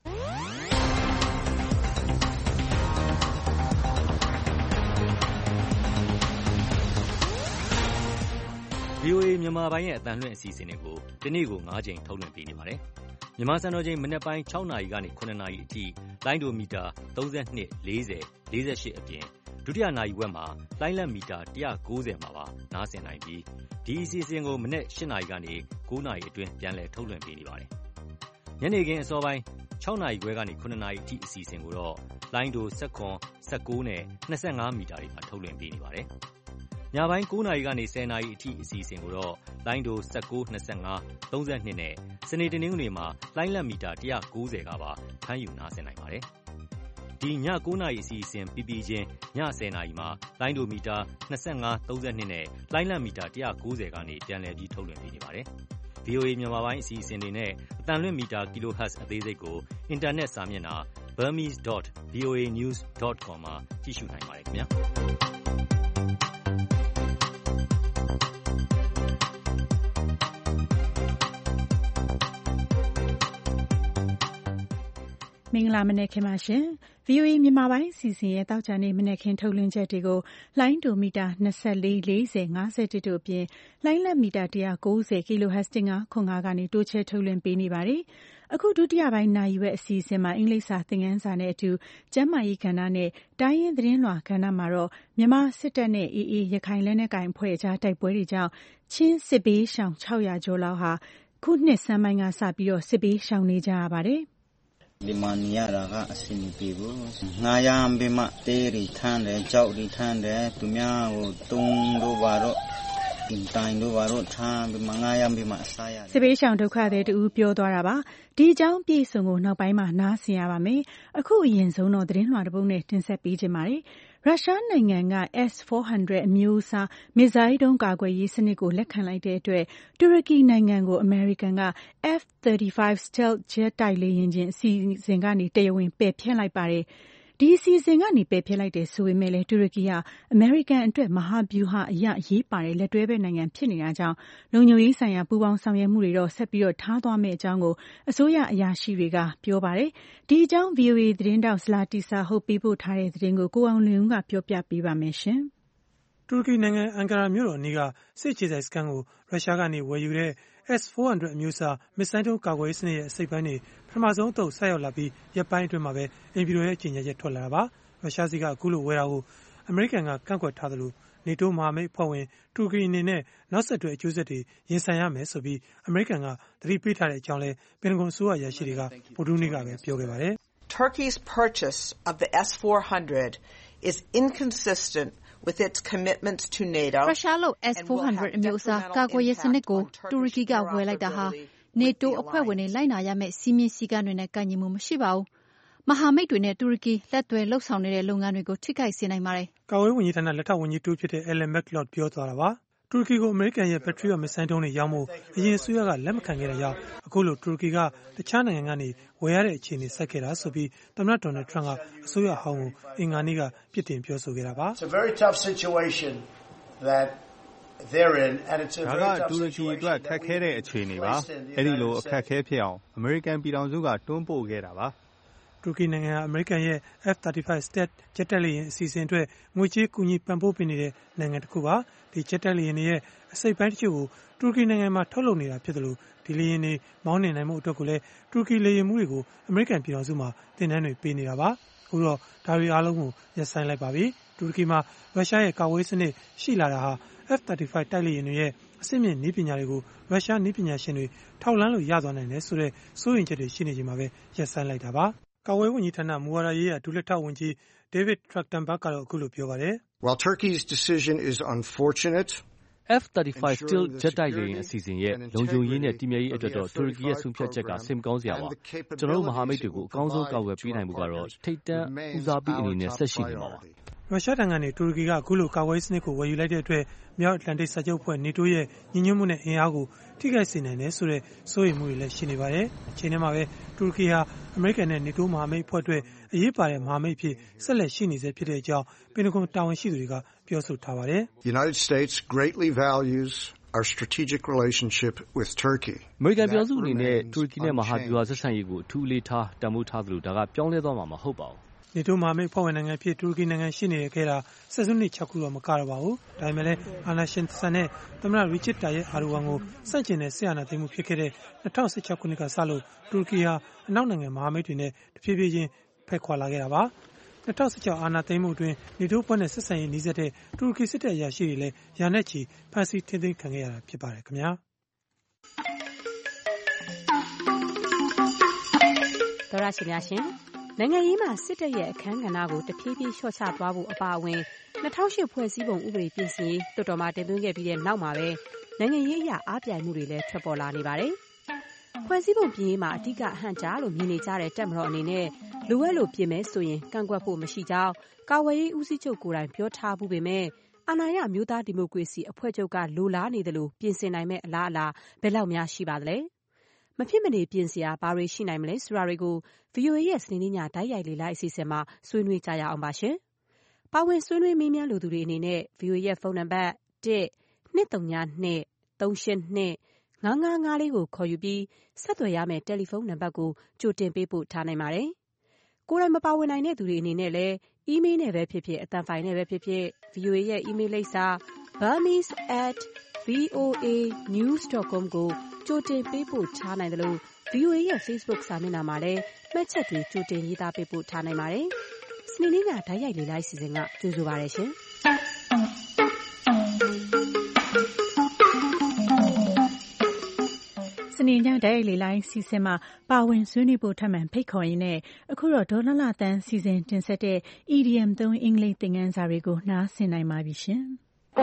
V O A မြန်မာပိုင်းရဲ့အသံလွှင့်အစီအစဉ်တွေကိုဒီနေ့ကို၅ချိန်ထုတ်လွှင့်ပေးနေပါတယ်။မြန်မာစံတော်ချိန်မနက်ပိုင်း၆နာရီကနေ၇နာရီအထိလိုင်းဒိုမီတာ၃၂ ၄၀ ၄၈အပြင်ဒုတိယနာရီဝက်မှာလိုင်းလက်မီတာ၁၉၀မှာပါနားဆင်နိုင်ပြီးဒီအစီအစဉ်ကိုမနက်၈နာရီကနေ၉နာရီအတွင်းပြန်လည်ထုတ်လွှင့်ပေးနေပါတယ်။ညနေခင်းအစောပိုင်း၆နာရီခွဲကနေ၇နာရီအထိအစီအစဉ်ကိုတော့လိုင်းဒို၁၇ ၁၉နဲ့၂၅မီတာတွေမှာထုတ်လွှင့်ပေးနေပါတယ်။ညပိုင်း၉နာရီကနေ၁၀နာရီအထိအစီအစဉ်ကိုတော့လိုင်းဒို၁၉ ၂၅ ၃၂နဲ့စနေတနင်္ဂနွေမှာလိုင်းလက်မီတာ၁၉၀ကပါဖမ်းယူနားဆင်နိုင်ပါတယ်။ ဒီဒီည၉နာရီအစီအစဉ်ပြီးပြီးချင်းည၁၀နာရီမှာလိုင်းဒိုမီတာ၂၅ ၃၂နဲ့လိုင်းလံမီတာ၁၉၀ကနေပြန်လည်ပြီးထုတ်လွှင့်ပေးနေပါတယ်။ ဗွီအိုအေ မြန်မာပိုင်းအစီအစဉ်တွေနဲ့အသံလွှင့်မီတာ kilohertz အသေးစိတ်ကိုအင်တာနက်စာမျက်နှာ burmese dot voa news dot com မှာကြည့်ရှုနိုင်ပါတယ်ခင်ဗျာ။မင်္ဂလာမနက်ခင်းပါရှင်။ ဗွီအိုအေမြန်မာပိုင်းအစီအစဉ်ရဲ့သောကြာနေ့မနက်ခင်းထုတ်လွှင့်ချက်တွေကိုလိုင်းဒိုမီတာ၂၄ ၄၀ ၅၁တို့အပြင်လိုင်းလက်မီတာ၁၉၀ kilohertz ၁၅ခွန်၅ကနေတိုးချဲ့ထုတ်လွှင့်ပေးနေပါတယ်။အခုဒုတိယပိုင်းနာရီဝက်အစီအစဉ်မှာအင်္ဂလိပ်စာသင်ခန်းစာနဲ့အတူကျန်းမာရေးကဏ္ဍနဲ့တိုင်းရင်းသတင်းလွှာကဏ္ဍမှာတော့မြန်မာစစ်တပ်နဲ့ အေအေ ရခိုင်လက်နက်ကိုင်အဖွဲ့အကြားတိုက်ပွဲတွေကြောင့်ချင်းစစ်ဘေးရှောင်၆၀၀ကျော်လောက်ဟာခုနှစ်ဆန်းပိုင်းကစပြီးတော့စစ်ဘေးရှောင်နေကြရပါတယ်။ဒီမှာနေရတာကအဆင်မပြေဘူး။ငါးရမ်းပြီးမှတဲရီထမ်းတယ်ကြောက်ရီထမ်းတယ်သူများဟိုတုံးတို့ဘာတော့တင်တိုင်းတို့ဘာတော့ထားပြီးမှငါးရမ်းပြီးမှအစားရတယ်စစ်ဘေးရှောင်ဒုက္ခသည်တူပြောသွားတာပါ။ဒီအကြောင်းပြည့်စုံကိုနောက်ပိုင်းမှာနားဆင်ရပါမယ်။အခုအရင်ဆုံးတော့သတင်းလွှာတစ်ပုဒ်နဲ့တင်ဆက်ပေးခြင်းပါတယ်။ရုရှားနိုင်ငံက S ၄၀၀ အမျိုးအစားမစ်ဇိုင်းဒုံးကာကွယ်ရေးစနစ်ကိုလက်ခံလိုက်တဲ့အတွက်တူရကီနိုင်ငံကိုအမေရိကန်က F ၃၅ Stealth Jet တိုက်လေယာဉ်ချင်းအစီအစဉ်ကနေတရားဝင်ပယ်ဖျက်လိုက်ပါတယ်။ဒီအစီအစဉ်ကနေပယ်ဖျက်လိုက်တယ်ဆိုပေမဲ့လည်းတူရကီဟာအမေရိကန်အတွက်မဟာဗျူဟာအရအရေးပါတဲ့လက်တွဲဘက်နိုင်ငံဖြစ်နေတာကြောင့်လုံခြုံရေးဆိုင်ရာပူးပေါင်းဆောင်ရွက်မှုတွေတော့ဆက်ပြီးတော့ထားသွားမယ့်အကြောင်းကိုအစိုးရအရာရှိတွေကပြောပါတယ်။ဒီအကြောင်း ဗွီအိုအေ သတင်းတောက်ဇလာတီစာဟုတ်ပေးပို့ထားတဲ့သတင်းကိုကိုအောင်လွင်ဦးကပြောပြပေးပါမယ်ရှင်။တူရကီနိုင်ငံအန်ကာရာမြို့တော်အနီးကစစ်အခြေစိုက်စခန်းကိုရုရှားကနေဝယ်ယူတဲ့ S ၄၀၀ အမျိုးအစားမစ်ဇိုင်းဒုံးကာကွယ်ရေးစနစ်ရဲ့အစိတ်ပိုင်းတွေပထမဆုံးအသုတ်ဆိုက်ရောက်လာပြီးရက်ပိုင်းအတွင်းမှာပဲအိမ်ဖြူတော်ရဲ့ကြေညာချက်ထွက်လာတာပါ။ရုရှားစီကအခုလိုဝယ်တာကိုအမေရိကန်ကကန့်ကွက်ထားသလိုနေတိုးမဟာမိတ်အဖွဲ့ဝင်တူရကီအနေနဲ့နောက်ဆက်တွဲအကျိုးဆက်တွေရင်ဆိုင်ရမယ်ဆိုပြီးအမေရိကန်ကသတိပေးထားတဲ့အကြောင်းလဲပင်တဂွန်အစိုးရအရာရှိတွေကဗုဒ္ဓဟူးနေ့ကပဲပြောခဲ့ပါတယ်။ Turkey's purchase of the S four hundred is inconsistent with its commitments to NATO ရုရှားလို့ S ၄၀၀ အမျိုးအစားကာကွယ်ရေးစနစ်ကိုတူရကီကဝယ်လိုက်တာဟာနေတိုးအဖွဲ့ဝင်တွေလိုက်နာရမယ့်စီမင်းစည်းကမ်းတွေနဲ့ကိုက်ညီမှုမရှိပါဘူး။မဟာမိတ်တွေနဲ့တူရကီလက်တွဲလှုပ်ဆောင်နေတဲ့လုပ်ငန်းတွေကိုထိခိုက်စေနိုင်ပါတယ်။ကာကွယ်ရေးဝန်ကြီးဌာနလက်ထောက်ဝန်ကြီးတူဖြစ်တဲ့ Ellen McLeod ပြောသွားတာပါ။တူရကီကိုအမေရိကန်ရဲ့ Patriot မစ်ဇိုင်းဒုံးတွေရောင်းဖို့အရင်အစိုးရကလက်မခံခဲ့တဲ့ကြောင့်အခုလိုတူရကီကတခြားနိုင်ငံကနေဝယ်ရတဲ့အခြေအနေဆက်ခဲ့တာဆိုပြီးသမ္မတဒေါ်နယ်ထရန့်ကအစိုးရဟောင်းကိုအင်္ဂါနေ့ကပြစ်တင်ပြောဆိုခဲ့တာပါ။ It's a very tough situation that they're in and it's a very tough situation ဒါကတူရကီအတွက်ခက်ခဲတဲ့အခြေအနေပါ။အဲ့ဒီလိုအခက်အခဲဖြစ်အောင်အမေရိကန်ပြည်ထောင်စုကတွန်းပို့ခဲ့တာပါ။တူရကီနိုင်ငံဟာအမေရိကန်ရဲ့ F ၃၅ Stealth Jet တိုက်လေယာဉ်အစီအစဉ်အတွက်ငွေကြေးကူညီပံ့ပိုးပေးနေတဲ့နိုင်ငံတစ်ခုပါ။ဒီ Jet တိုက်လေယာဉ်တွေရဲ့အစိတ်ပိုင်းတချို့ကိုတူရကီနိုင်ငံမှာထုတ်လုပ်နေတာဖြစ်တယ်လို့ဒီလေယာဉ်တွေမောင်းနှင်နိုင်မှုအတွက်ကိုလည်းတူရကီလေယာဉ်မှုတွေကိုအမေရိကန်ပြည်ထောင်စုမှာတင်နန်းတွေပေးနေတာပါ။အခုတော့ဒါတွေအားလုံးကိုရပ်ဆိုင်းလိုက်ပါပြီ။တူရကီမှာရုရှားရဲ့ကာကွယ်ရေးစနစ်ရှိလာတာဟာ F ၃၅ တိုက်လေယာဉ်တွေရဲ့အဆင့်မြင့်နည်းပညာတွေကိုရုရှားနည်းပညာရှင်တွေထောက်လှမ်းလို့ရသွားနိုင်တယ်ဆိုတဲ့စိုးရိမ်ချက်တွေရှိနေချိန်မှာပဲရပ်ဆိုင်းလိုက်တာပါ။ကာကွယ်ရေးဝန်ကြီးဌာနမူဝါဒရေးရာဒုလက်ထောက်ဝန်ကြီး David Trachtenberg ကတော့အခုလိုပြောပါတယ်။ While Turkey's decision is unfortunate F ၃၅ Stealth Jet တိုက်လေယာဉ်အစီအစဉ်ရဲ့လုံခြုံရေးနဲ့တည်မြဲရေးအတွက်တော့တူရကီရဲ့ဆုံးဖြတ်ချက်ကစိတ်မကောင်းစရာပါ။ကျွန်တော်တို့မဟာမိတ်တွေကိုအကောင်းဆုံးကာကွယ်ပေးနိုင်မှုကတော့ထိပ်တန်းဦးစားပေးအနေနဲ့ဆက်ရှိနေမှာပါ။ရုရှားတန်ကနေတူရကီကအခုလိုကာကွယ်ရေးစနစ်ကိုဝယ်ယူလိုက်တဲ့အတွက်မြောက်အတ္တလန္တိတ်စာချုပ်အဖွဲ့နေတိုးရဲ့ညီညွတ်မှုနဲ့အင်အားကိုထိခိုက်စေနိုင်တယ်ဆိုတဲ့စိုးရိမ်မှုတွေလည်းရှိနေပါတယ်။အချိန်ထဲမှာပဲတူရကီဟာအမေရိကန်နဲ့နေတိုးမဟာမိတ်အဖွဲ့အတွက်အရေးပါတဲ့မဟာမိတ်ဖြစ်ဆက်လက်ရှိနေစေဖြစ်တဲ့အကြောင်းပင်တဂွန်တာဝန်ရှိသူတွေကပြောဆိုထားပါတယ်။ The United States greatly values our strategic relationship with Turkey. အမေရိကန်ပြည်ထောင်စုအနေနဲ့တူရကီနဲ့မဟာဗျူဟာဆက်ဆံရေးကိုအထူးအလေးထားတန်ဖိုးထားသလိုဒါကပြောင်းလဲသွားမှာမဟုတ်ပါဘူးနေတိုးမဟာမိတ်အဖွဲ့ဝင်နိုင်ငံဖြစ်တူရကီနိုင်ငံရှိနေခဲ့တာဆယ်စုနှစ်ခြောက်ခုတော့မကတော့ပါဘူး။ဒါပေမဲ့လည်းအာဏာရှင်ဆန်တဲ့သမ္မတရီချစ်တာရဲ့အာရူဝမ်ကိုစန့်ကျင်တဲ့ဆရာနာသိမ်းမှုဖြစ်ခဲ့တဲ့၂၀၁၆ခုနှစ်ကစလို့တူရကီဟာအနောက်နိုင်ငံမဟာမိတ်တွေနဲ့တဖြည်းဖြည်းချင်းဖက်ခွာလာခဲ့တာပါ။၂၀၁၆အာဏာသိမ်းမှုအတွင်းနေတိုးဖွဲ့နဲ့ဆက်ဆံရေးနှီးစပ်တဲ့တူရကီစစ်တပ်အရာရှိတွေလည်းရာနဲ့ချီဖမ်းဆီးထိန်းသိမ်းခံခဲ့ရတာဖြစ်ပါတယ်ခင်ဗျာ။သောရရှိများရှင်နိုင်ငံရေးမှာစစ်တပ်ရဲ့အခမ်းကဏ္ဍကိုတဖြည်းဖြည်းလျှော့ချသွားဖို့အပါအဝင်၂၀၀၈ဖွဲ့စည်းပုံဥပဒေပြင်ဆင်ရေးလွှတ်တော်မှာတင်သွင်းခဲ့ပြီးတဲ့နောက်မှာပဲနိုင်ငံရေးအရအားပြိုင်မှုတွေလည်းထွက်ပေါ်လာနေပါတယ်။ဖွဲ့စည်းပုံပြင်ရေးမှာအဓိကအဟန့်ကြားလို့မြင်နေကြတဲ့တပ်မတော်အနေနဲ့လိုအပ်လို့ပြင်မယ်ဆိုရင်ကန့်ကွက်ဖို့မရှိကြောင်းကာကွယ်ရေးဦးစီးချုပ်ကိုယ်တိုင်ပြောထားဘူးပေမဲ့အာဏာရအမျိုးသားဒီမိုကရေစီအဖွဲ့ချုပ်ကလိုလားနေတယ်လို့ပြင်ဆင်နိုင်မဲ့အလားအလာဘယ်လောက်များရှိပါသလဲမဖြစ်မနေပြင်စရာဘာတွေရှိနိုင်မလဲဆိုတာတွေကို ဗွီအိုအေ ရဲ့စနေနေ့ညတိုက်ရိုက်လေ့လာအစီအစဉ်မှာဆွေးနွေးကြရအောင်ပါရှင်။ပါဝင်ဆွေးနွေးမေးမြန်းလိုသူတွေအနေနဲ့ ဗွီအိုအေ ရဲ့ဖုန်းနံပါတ်တစ် နှစ်သုံးညနှစ် သုံးရှစ်နှစ် ငါးငါးငါးလေးကိုခေါ်ယူပြီးဆက်သွယ်ရမယ့်တယ်လီဖုန်းနံပါတ်ကိုကြိုတင်ပေးပို့ထားနိုင်ပါတယ်။ကိုယ်တိုင်မပါဝင်နိုင်တဲ့သူတွေအနေနဲ့လည်းအီးမေးလ်နဲ့ပဲဖြစ်ဖြစ်အသံဖိုင်နဲ့ပဲဖြစ်ဖြစ် ဗွီအိုအေ ရဲ့အီးမေးလ်လိပ်စာ burmese at voa news dot com ကိုကြိုတင်ပေးပို့ထားနိုင်တယ်လို့ ဗွီအိုအေ ရဲ့ Facebook စာမျက်နှာမှာလည်းမှတ်ချက်တွေကြိုတင်ရေးသားပေးပို့ထားနိုင်ပါတယ်။စနေနေ့ညဓာတ်ရိုက်လေ့လာအစီအစဉ်ကကြိုဆိုပါရရှင်။စနေညဓာတ်ရိုက်လေ့လာအစီအစဉ်မှာပါဝင်ဆွေးနွေးဖို့ထပ်မံဖိတ်ခေါ်ရင်းနဲ့အခုတော့ဒေါ်လှလှသန်းစီစဉ်တင်ဆက်တဲ့ E D M သုံးအင်္ဂလိပ်သင်ခန်းစာတွေကိုနားဆင်နိုင်ပါပြီရှင်။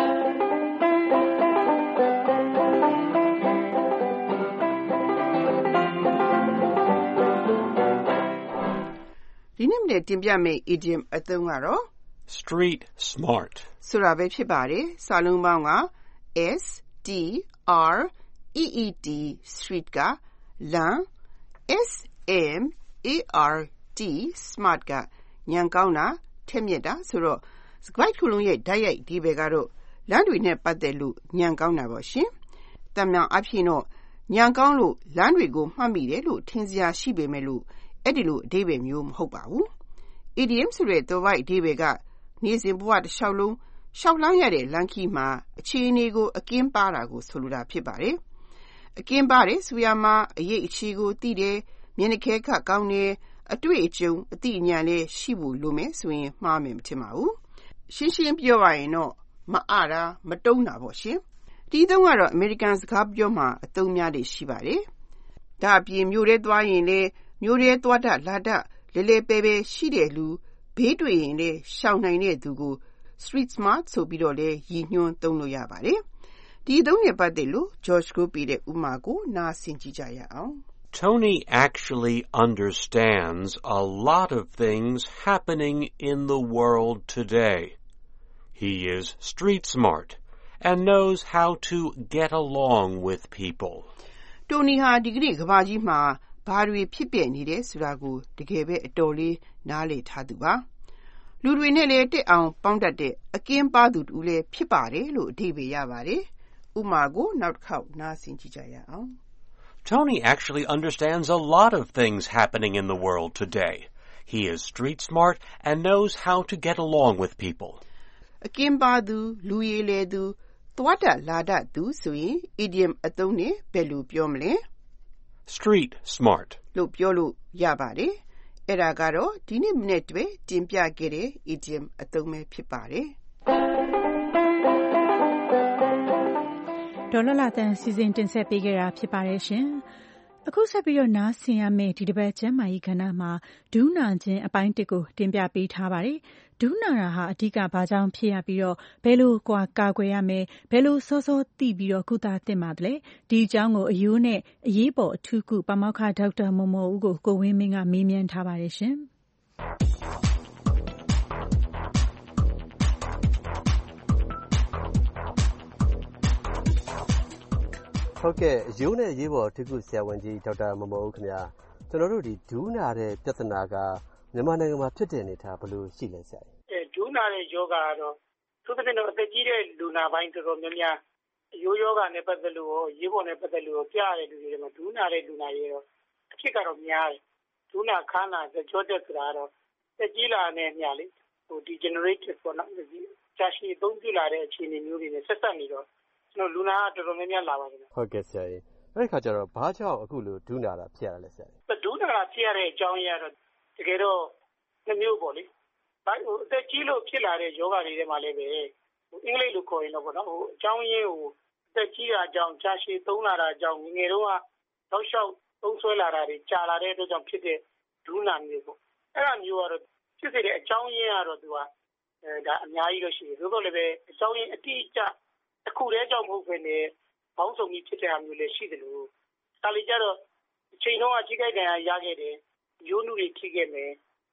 ဒီနေ့တင်ပြမယ့် idiom အသုံးကတော့ street smart ဆိုတာပဲဖြစ်ပါတယ်။စာလုံးပေါင်းက S T R E E T street ကလမ်း S M A R T smart ကဉာဏ်ကောင်းတာထက်မြက်တာဆိုတော့စကားတစ်ခုလုံးရဲ့ဓာတ်ရိုက်ဒီဘယ်ကတော့လမ်းတွေနဲ့ပတ်သက်လို့ဉာဏ်ကောင်းတာပေါ့ရှင်။တမန်အဖြစ်တော့ဉာဏ်ကောင်းလို့လမ်းတွေကိုမှတ်မိတယ်လို့ထင်စရာရှိပေမဲ့လို့အဲ့ဒီလိုအဓိပ္ပာယ်မျိုးမဟုတ်ပါဘူး။ idiom ဆိုတဲ့သွယ်ဝိုက်အဓိပ္ပာယ်ကနေ့စဉ်ဘဝတစ်လျှောက်လုံးရှောက်လှမ်းရတဲ့လမ်းခီးမှာအခြေအနေကိုအကင်းပါတာကိုဆိုလိုတာဖြစ်ပါတယ်။အကင်းပါတယ်ဆိုရမှာအရေးအခြေကိုသိတယ်မျက်နှာခဲခတ်ကောင်းတယ်အတွေ့အကြုံအသိဉာဏ်လည်းရှိဖို့လိုမယ်ဆိုရင်မှားမယ်မထင်ပါဘူး။ရှင်းရှင်းပြောရရင်တော့မအားတာမတုံးတာပေါ့ရှင်။ဒီသုံးကတော့အမေရိကန်စကားပြောမှာအသုံးများတယ်ရှိပါတယ်။ဒါအပြင်မျိုးရဲသွားရင်လည်းမျိုးရဲသွားတတ်လာတတ်လဲလဲပဲပဲရှိတဲ့လူဘေးတွေ့ရင်လည်းရှောင်နိုင်တဲ့သူကို street smart ဆိုပြီးတော့လည်းရည်ညွှန်းသုံးလို့ရပါတယ်။ဒီသုံးနဲ့ပတ်သက်လို့ George ကိုပြတဲ့ဥမာကိုနားဆင်ကြည့်ကြရအောင်။ Tony actually understands a lot of things happening in the world today. He is street smart and knows how to get along with people. Tony ဟာဒီကနေ့ကမ္ဘာကြီးမှာဘာတွေဖြစ်ပျက်နေတယ်ဆိုတာကိုတကယ်ပဲအတော်လေးနားလည်ထားသူပါလူတွေနဲ့လည်းတက်အောင်ပေါင်းတတ်တဲ့အကင်းပါသူတူလည်းဖြစ်ပါတယ်လို့အဓိပ္ပာယ်ရပါတယ်ဥမာကိုနောက်တစ်ခေါက်နားဆင်ကြည့်ကြရအောင် Tony actually understands a lot of things happening in the world today. He is street smart and knows how to get along with people. အကင်းပါသူလူရည်လေသူသွားတတ်လာတတ်သူဆိုရင် idiom အသုံးနဲ့ဘယ်လိုပြောမလဲ Street smart လို့ပြောလို့ရပါတယ်။အဲ့ဒါကတော့ဒီနေ့မနေ့တွေတင်ပြခဲ့တဲ့ idiom အသုံးပဲဖြစ်ပါတယ်။ဒေါ်လလတန်စီစဉ်တင်ဆက်ပေးခဲ့တာဖြစ်ပါတယ်ရှင်။အခုဆက်ပြီးတော့နားဆင်ရမယ့်ဒီတစ်ပတ်ကျမ်းမာရေးကဏ္ဍမှာဒူးနာခြင်းအပိုင်းတစ်ကိုတင်ပြပေးထားပါတယ်။ဒူးနာတာဟာအဓိကဘာကြောင့်ဖြစ်ရပြီးတော့ဘယ်လိုကွာကာကွယ်ရမယ်ဘယ်လိုစောစောသိပြီးတော့ကုသသင့်ပါသလဲဒီအကြောင်းကိုအယိုးနဲ့အရေးပေါ်အထူးကုပါမောက္ခဒေါက်တာမော်မော်ဦးကိုကိုဝင်းမင်းကမေးမြန်းထားပါတယ်ရှင်။ဟုတ်ကဲ့အယိုးနဲ့ရေးပေါ်ထိကုဆရာဝန်ကြီးဒေါက်တာမော်မော်ဦးခင်ဗျာကျွန်တော်တို့ဒီဒူးနာတဲ့ပြဿနာကမြန်မာနိုင်ငံမှာဖြစ်တဲ့အနေထားဘယ်လိုရှိလဲဆရာအဲဒူးနာတဲ့ယောဂကတော့သူတို့ကတော့အသက်ကြီးတဲ့လူနာပိုင်းတော်တော်များများအယိုးယောဂနဲ့ပတ်သက်လို့ရောရေးပေါ်နဲ့ပတ်သက်လို့ရောပြရတဲ့လူတွေမှာဒူးနာတဲ့လူနာတွေရောအဖြစ်ကတော့များတယ်ဒူးနာခါနာကြောတက်ဆိုတာကတော့တက်ကြီးလာတဲ့ညလေဟို degenerative ပေါ့နော်ကြာရှည်သုံးပြလာတဲ့အခြေအနေမျိုးတွေနဲ့ဆက်ဆက်နေတော့ကျွန်တော်လူနာတော်တော်များများလာပါတယ်ဟုတ်ကဲ့ဆရာကြီးအဲ့ဒီခါကျတော့ဘာကြောင့်အခုလိုဒူးနာတာဖြစ်ရလဲဆရာကြီးဒူးနာတာဖြစ်ရတဲ့အကြောင်းရတော့တကယ်တော့နှစ်မျိုးပေါ့လေဘာဟိုအသက်ကြီးလို့ဖြစ်လာတဲ့ယောဂတွေထဲမှာလည်းပဲဟိုအင်္ဂလိပ်လိုခေါ်ရင်တော့ပေါ့နော်ဟိုအကြောင်းရင်းကိုအသက်ကြီးတာအကြောင်းကြာရှည်သုံးလာတာအကြောင်းငယ်တုန်းကတော့ရှောက်သုံးဆွဲလာတာတွေကြာလာတဲ့အတွက်ကြောင့်ဖြစ်တဲ့ဒူးနာမျိုးပေါ့အဲ့ဒါမျိုးကတော့ဖြစ်စေတဲ့အကြောင်းရင်းကတော့သူကအဲဒါအများကြီးတော့ရှိတယ်သို့တော်လည်းပဲအကြောင်းရင်းအတိအကျအခုတည်းကြောင့်မဟုတ်ဘဲနဲ့ဘောင်းဆောင်ကြီးဖြစ်တဲ့အမျိုးလည်းရှိတယ်လို့ဒါလေးကြတော့အချိန်တော့အကြီးကြိုက်တယ်ရခဲ့တယ်ရိုးနုတွေထိခဲ့မယ်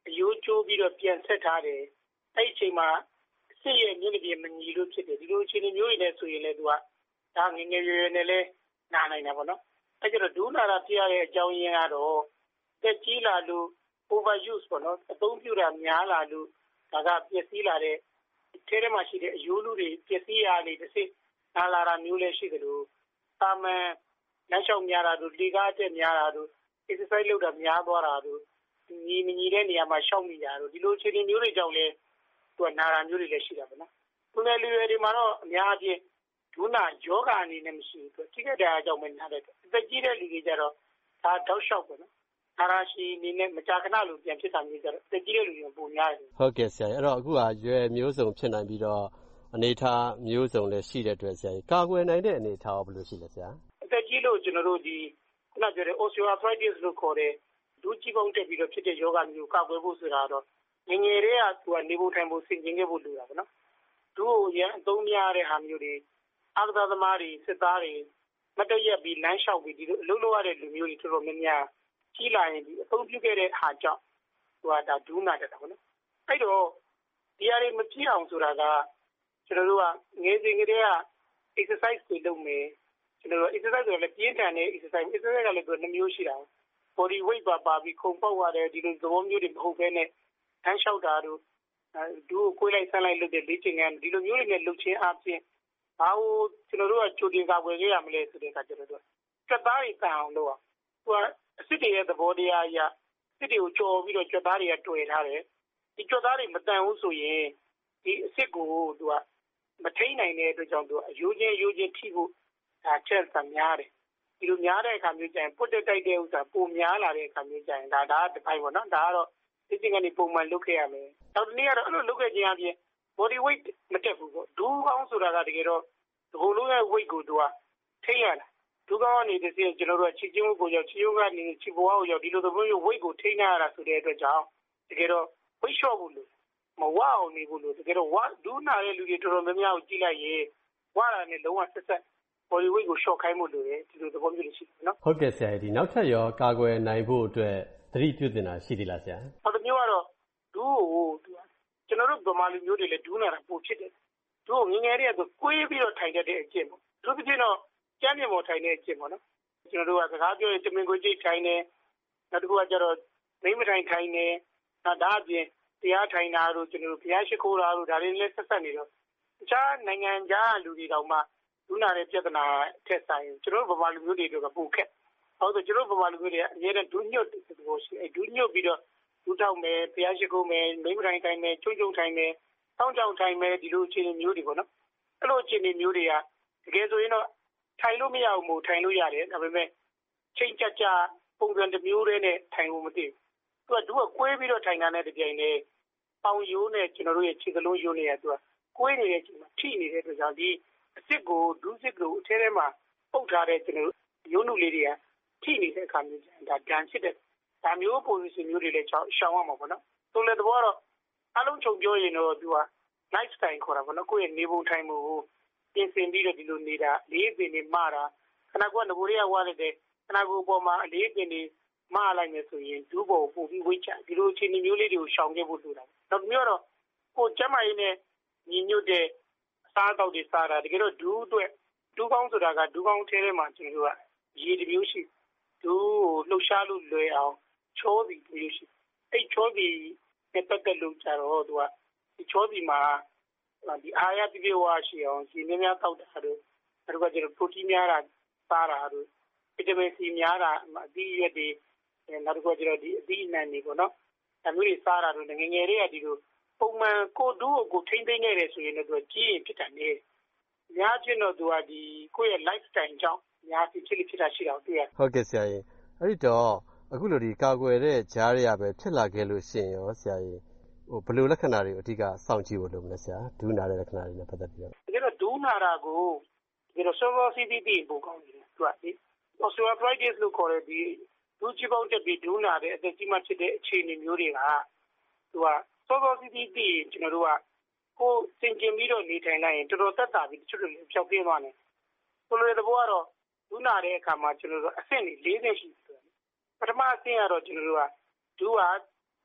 အယိုးကျိုးပြီးတော့ပြန်ဆက်ထားတယ်အဲ့ဒီအချိန်မှာစစ်ရဲ့မျက်နှာပြင်မညီလို့ဖြစ်တယ်ဒီလိုအခြေအနေမျိုးတွေနဲ့ဆိုရင်လည်းသူကဒါငငယ်ရွယ်ရွယ်နဲ့လည်းနာနိုင်တာပေါ့နော်အဲ့ကျတော့ဒူးနာတာဖြစ်ရတဲ့အကြောင်းရင်းကတော့တက်ကြီးလာလို့ overuse ပေါ့နော်အသုံးပြုတာများလာလို့ဒါကပျက်စီးလာတဲ့ထဲထဲမှာရှိတဲ့အယိုးလူတွေပျက်စီးရနေတစ်စိနာလာတာမျိုးလည်းရှိတယ်လို့တာမန်လမ်းလျှောက်များတာတို့လေကားတက်များတာတို့ exercise လုပ်တာများသွားတာတို့ညီမညီတဲ့နေရာမှာရှောက်မိကြတို့ဒီလိုအခြေအနေမျိုးတွေကြောင့်လည်းသူကနာတာမျိုးတွေလည်းရှိတာပေါ့နော်သူလည်းလူတွေဒီမှာတော့အများအပြားဒုနာယောဂအနေနဲ့မရှိဘူးသူထိခိုက်တဲ့အကြောင်းပဲနားတယ်အသက်ကြီးတဲ့လူတွေကြတော့ဒါတောက်လျှောက်ပေါ့နော်နာရာရှိအနေနဲ့မကြာခဏလိုပြန်ဖြစ်တာမျိုးကြတော့အသက်ကြီးတဲ့လူတွေပုံများတယ်ဟုတ်ကဲ့ဆရာအဲ့တော့အခုကရွယ်မျိုးစုံဖြစ်နိုင်ပြီးတော့အနေထားမျိုးစုံလည်းရှိတဲ့အတွက်ဆရာကြီးကာကွယ်နိုင်တဲ့အနေထားရောဘယ်လိုရှိလဲဆရာအသက်ကြီးလို့ကျွန်တော်တို့ဒီခုနပြောတဲ့ osteoarthritis လို့ခေါ်တဲ့ဒူးကြီးပုံတက်ပြီးတော့ဖြစ်တဲ့ယောဂမျိုးကာကွယ်ဖို့ဆိုတာတော့ငငယ်တွေကသူကနေဖို့ထိုင်ဖို့ဆင်ကျင်ခဲ့ဖို့လိုတာပေါ့နော်ဒူးကိုရန်အသုံးများတဲ့ဟာမျိုးတွေအာကစားသမားတွေစစ်သားတွေမတရက်ပြီးလမ်းလျှောက်ပြီးဒီလိုအလုပ်လုပ်ရတဲ့လူမျိုးတွေတော်တော်များများကြီးလာရင်ဒီအသုံးပြုခဲ့တဲ့ဟာကြောင့်သူကဒါဒူးနာတက်တာပေါ့နော်အဲ့တော့ဒီအရေးမဖြစ်အောင်ဆိုတာကကျွန်တော်တို့ကငယ်စဉ်ကတည်းက exercise တွေလုပ်မယ်ကျွန်တော်တို့ exercise တွေလည်းပြင်းထန်တဲ့ exercise exercise ကလည်းသူနှမျိုးရှိတာ body weight ပါပါပြီးခုန်ပေါက်ရတယ်ဒီလိုသဘောမျိုးတွေမဟုတ်ဘဲနဲ့ထမ်းလျှောက်တာတို့ဒူးကိုကိုယ်လိုက်ဆန်းလိုက်လုပ်တဲ့လေ့ကျင့်ခန်းဒီလိုမျိုးတွေနဲ့လုပ်ခြင်းအပြင်ဘာလို့ကျွန်တော်တို့ကကြိုတင်ကာကွယ်ခဲ့ရမလဲဆိုတဲ့အခါကျတော့ကြက်သားတွေတန်အောင်လုပ်အောင်သူကအစ်စ်တွေရဲ့သဘောတရားအရအစ်စ်တွေကိုကြော်ပြီးတော့ကြက်သားတွေကတွေ့ထားတယ်ဒီကြက်သားတွေမတန်ဘူးဆိုရင်ဒီအစ်စ်ကိုသူကမထိန်နိုင်တဲ့အတွက်ကြောင့်သူအယိုးချင်းယိုးချင်းထိဖို့ဒါချက်ဆံများတယ်ဒီလိုများတဲ့အခါမျိုးကျရင်ပုတ်တက်တိုက်တဲ့ဥစ္စာပုံများလာတဲ့အခါမျိုးကျရင်ဒါဒါတစ်ပိုင်းပေါ့နော်ဒါကတော့ဒီသင်္ကနေပုံမှန်လုပ်ခဲ့ရမယ်နောက်တစ်နေ့ကတော့အဲ့လိုလုပ်ခဲ့ခြင်းအပြင် body weight မတက်ဘူးပေါ့ဒူးကောင်းဆိုတာကတကယ်တော့ဒီလိုလုံးရဲ့ weight ကိုသူကထိရတာဒူးကောင်းနေတဲ့စီကျွန်တော်တို့ကချီချင်းကိုရောက်ချီယုံကနေချီပေါ်ကိုရောက်ဒီလိုသဘောမျိုး weight ကိုထိနေရတာဆိုတဲ့အတွက်ကြောင့်တကယ်တော့ weight short ဘူးလို့မဝအောင်နေဘူးလို့တကယ်တော့ဝဒူးနာတဲ့လူတွေတော်တော်များများကိုကြည့်လိုက်ရင်ဝတာနဲ့လုံးဝဆက်ဆက် body weight ကို short ခိုင်းမှုလို့လေဒီလိုသဘောမျိုးတွေရှိတယ်နော်ဟုတ်ကဲ့ဆရာဒီနောက်ထပ်ရောကာကွယ်နိုင်ဖို့အတွက်သတိပြုသင့်တာရှိသေးလားဆရာဟုတ်တယ်မျိုးကတော့ဒူးကိုကျွန်တော်တို့ဗမာလူမျိုးတွေလည်းဒူးနာတာပိုဖြစ်တယ်ဒူးကိုငငယ်လေးကကိုယ်ပြီးတော့ထိုင်တတ်တဲ့အကျင့်ပေါ့သူပြင်းတော့ကျမ်းမြေပေါ်ထိုင်တဲ့အကျင့်ပေါ့နော်ကျွန်တော်တို့ကစကားပြောရင်တမင်ကိုကြိတ်ထိုင်နေနောက်တစ်ခုကကျတော့မိမထိုင်ထိုင်နေနောက်ဒါအပြင်တရားထိုင်တာတို့ကျွန်တော်တို့ဘုရားရှိခိုးတာတို့ဒါတွေလည်းဆက်ဆက်နေတော့တခြားနိုင်ငံခြားလူတွေတောင်မှဒူးနာတဲ့ပြဿနာထက်ဆိုင်ကျွန်တော်တို့ဗမာလူမျိုးတွေကပိုခက်ဟုတ်တယ်ကျွန်တော်တို့ဗမာလူမျိုးတွေကအများနဲ့ဒူးညွတ်တဲ့သဘောရှိအဲဒူးညွတ်ပြီးတော့ဒူးထောက်မယ်ဘုရားရှိခိုးမယ်မိမထိုင်ထိုင်မယ်ချုံချုံထိုင်မယ်တောင်းကြောင်ထိုင်မယ်ဒီလိုအခြေအနေမျိုးတွေပေါ့နော်အဲ့လိုအခြေအနေမျိုးတွေကတကယ်ဆိုရင်တော့ထိုင်လို့မရဘူးမို့ထိုင်လို့ရတယ်ဒါပေမဲ့ချိန်ကြကြပုံစံတစ်မျိုးတည်းနဲ့ထိုင်လို့မသိဘူးသူကဒူးကကွေးပြီးတော့ထိုင်တာနဲ့တပြိုင်တည်းပေါင်ရိုးနဲ့ကျွန်တော်တို့ရဲ့ခြေကလုံးရိုးနေရသူကကွေးနေတဲ့အချိန်မှာထိနေတဲ့အတွက်ကြောင့်ဒီအစ်စ်ကိုဒူးစစ်ကိုအထဲထဲမှာပုတ်ထားတဲ့ကျွန်တော်တို့ရိုးနုလေးတွေကထိနေတဲ့အခါမျိုးဒါဒဏ်ဖြစ်တဲ့ဒါမျိုး position မျိုးတွေလည်းရှောင်ရမှာပေါ့နော်ဆိုလည်းတော့အလုံးချုံပြောရင်တော့သူက lifestyle ခေါ်တာပေါ့နော်ကိုယ့်ရဲ့နေပုံထိုင်မှုကိုပြင်ဆင်ပြီးတော့ဒီလိုနေတာလေးပင်နေမှားတာခဏကငကိုတွေကဝါရတဲ့ခဏကိုပေါ်မှာအလေးပင်နေမှားလိုက်နေဆိုရင်ဒူးပေါ်ပို့ပြီးဝိတ်ချဒီလိုအခြေအနေမျိုးလေးတွေကိုရှောင်ခဲ့ဖို့လိုတာနောက်မျိုးတော့ကိုကျမ်းမာရေးနဲ့ညီညွတ်တဲ့အစားအသောက်တွေစားတာတကယ်တော့ဒူးအတွက်ဒူးကောင်းဆိုတာကဒူးကောင်းထဲထဲမှာကျွန်တော်တို့ကရေတစ်မျိုးရှိဒူးကိုလှုပ်ရှားလို့လွယ်အောင်ချောစီတစ်မျိုးရှိအဲ့ချောစီနဲ့ပတ်သက်လို့ကြတော့သူကဒီချောစီမှာဒီအားရပြည့်ဝရှိအောင်ဒီများများတောက်တာတို့အဲ့ဒါကကျတော့ protein များတာစားတာတို့ vitamin C များတာအသီးရွက်တွေနောက်တစ်ခုကျတော့ဒီအသီးအနှံတွေပေါ့နော်ဒါမျိုးတွေစားတာတို့ငငယ်လေးကဒီလိုပုံမှန်ကိုဒူးကိုထိမ့်သိမ့်နေတယ်ဆိုရင်တော့သူကကြီးရင်ဖြစ်တာနေများချင်းတော့သူကဒီကိုယ့်ရဲ့ lifestyle ကြောင့်များဖြစ်ဖြစ်ဖြစ်တာရှိတာတွေ့ရဟုတ်ကဲ့ဆရာကြီးအဲ့ဒီတော့အခုလိုဒီကာကွယ်တဲ့ကြားရရပဲဖြစ်လာခဲ့လို့ရှိရင်ရောဆရာကြီးဟိုဘယ်လိုလက္ခဏာတွေအဓိကစောင့်ကြည့်ဖို့လုပ်မလဲဆရာဒူးနာတဲ့လက္ခဏာတွေနဲ့ပတ်သက်ပြီးတော့တကယ်တော့ဒူးနာတာကိုဒီလို server C D P ပို့ကောင်းတယ်သူကဒီ osteoarthritis လို့ခေါ်တဲ့ဒီဒူးချပေါင်းတက်ပြီးဒူးနာတဲ့အသက်ကြီးမှဖြစ်တဲ့အခြေအနေမျိုးတွေကသူက server C D P ကျွန်တော်တို့ကကိုစင်ကျင်ပြီးတော့နေထိုင်လိုက်ရင်တော်တော်သက်သာပြီးတချို့တွေဖြောက်ပြင်းသွားတယ်ဆိုလိုတဲ့သဘောကတော့ဒူးနာတဲ့အခါမှာကျွန်တော်တို့အဆင့်တွေ၄ဆင့်ရှိတယ်ပထမအဆင့်ကတော့ကျွန်တော်တို့ကဒူးက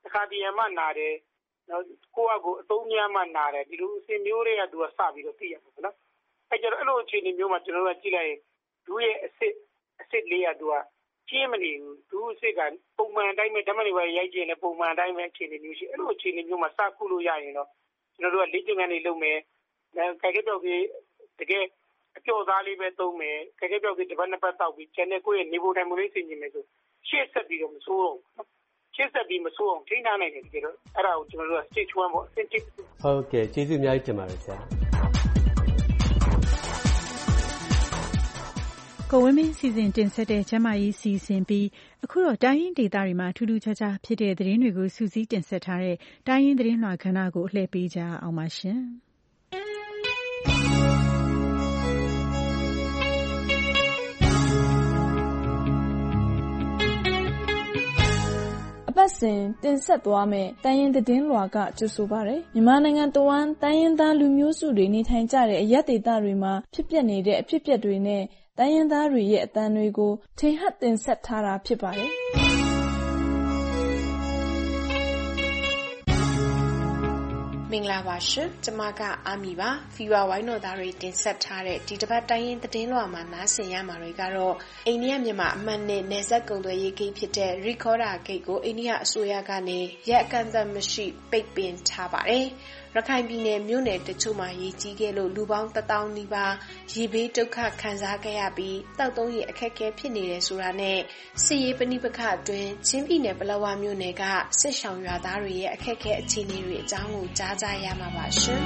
တခါတည်းမှနာတယ်နော်ကိုယ့်အကိုအသုံးများမှနာတယ်ဒီလိုအစဉ်မျိုးတွေကသူကစပြီးတော့သိရမှာပေါ့နော်အဲကျတော့အဲ့လိုအခြေအနေမျိုးမှာကျွန်တော်တို့ကကြည့်လိုက်ရင်ဒူးရဲ့အစ်စ်အစ်စ်လေးကသူကကျင်းမနေဘူးဒူးအစ်စ်ကပုံမှန်အတိုင်းပဲဓမ္မတွေပဲရိုက်ကျင်တဲ့ပုံမှန်အတိုင်းပဲအခြေအနေမျိုးရှိအဲ့လိုအခြေအနေမျိုးမှာစခုလို့ရရင်တော့ကျွန်တော်တို့ကလေ့ကျင့်ခန်းတွေလုပ်မယ်ကြိုက်ကြပြောက်ပြီးတကယ်အကျော်သားလေးပဲသုံးမယ်ကြိုက်ကြပြောက်ပြီးတစ်ပတ်နှစ်ပတ်တောက်ပြီးကျန်တဲ့ကိုယ့်ရဲ့နေဖို့တိုင်းမလေးဆင်ကျင်မယ်ဆိုရှေ့ဆက်ပြီးတော့မဆိုးတော့ဘူးရှေ့ဆက်ပြီးမဆိုးအောင်ထိန်းထားနိုင်တယ်တကယ်တော့အဲ့ဒါကိုကျွန်တော်တို့က stage one ပေါ့ stage ဟုတ်ကဲ့ကျေးဇူးအများကြီးတင်ပါတယ်ဆရာကိုဝင်းမင်းစီစဉ်တင်ဆက်တဲ့ကျမကြီးစီစဉ်ပြီးအခုတော့တိုင်းရင်းဒေသတွေမှာထူးထူးခြားခြားဖြစ်တဲ့သတင်းတွေကိုစူးစီးတင်ဆက်ထားတဲ့တိုင်းရင်းသတင်းလွှာခဏကိုအလှည့်ပေးကြအောင်ပါရှင်အပတ်စဉ်တင်ဆက်သွားမယ့်တိုင်းရင်းသတင်းလွှာကကြိုဆိုပါရယ်မြန်မာနိုင်ငံတဝန်းတိုင်းရင်းသားလူမျိုးစုတွေနေထိုင်ကြတဲ့အရပ်ဒေသတွေမှာဖြစ်ပျက်နေတဲ့အဖြစ်အပျက်တွေနဲ့တိုင်းရင်းသားတွေရဲ့အသံတွေကိုထင်ဟပ်တင်ဆက်ထားတာဖြစ်ပါတယ်မင်္ဂလာပါရှင်ကျမကအာမီပါဖီဝါဝိုင်းတော်သားတွေတင်ဆက်ထားတဲ့ဒီတစ်ပတ်တိုင်းရင်းသတင်းလွှာမှာနားဆင်ရမှာတွေကတော့အိန္ဒိယမြန်မာအမှတ်နဲ့နယ်စပ်ကုန်သွယ်ရေးဂိတ်ဖြစ်တဲ့ Recorder Gate ကိုအိန္ဒိယအစိုးရကနေရက်အကန့်အသတ်မရှိပိတ်ပင်ထားပါတယ်ရခိုင်ပြည်နယ်မြို့နယ်တချို့မှာရေကြီးခဲ့လို့လူပေါင်းတစ်သောင်းနီးပါးရေဘေးဒုက္ခခံစားခဲ့ရပြီးတောက်သုံးရေအခက်အခဲဖြစ်နေတယ်ဆိုတာနဲ့စစ်ရေးပဋိပက္ခအတွင်းချင်းပြည်နယ်ပလက်ဝမြို့နယ်ကစစ်ရှောင်ရွာသားတွေရဲ့အခက်အခဲအခြေအနေတွေအကြောင်းကိုကြားကြရမှာပါရှင်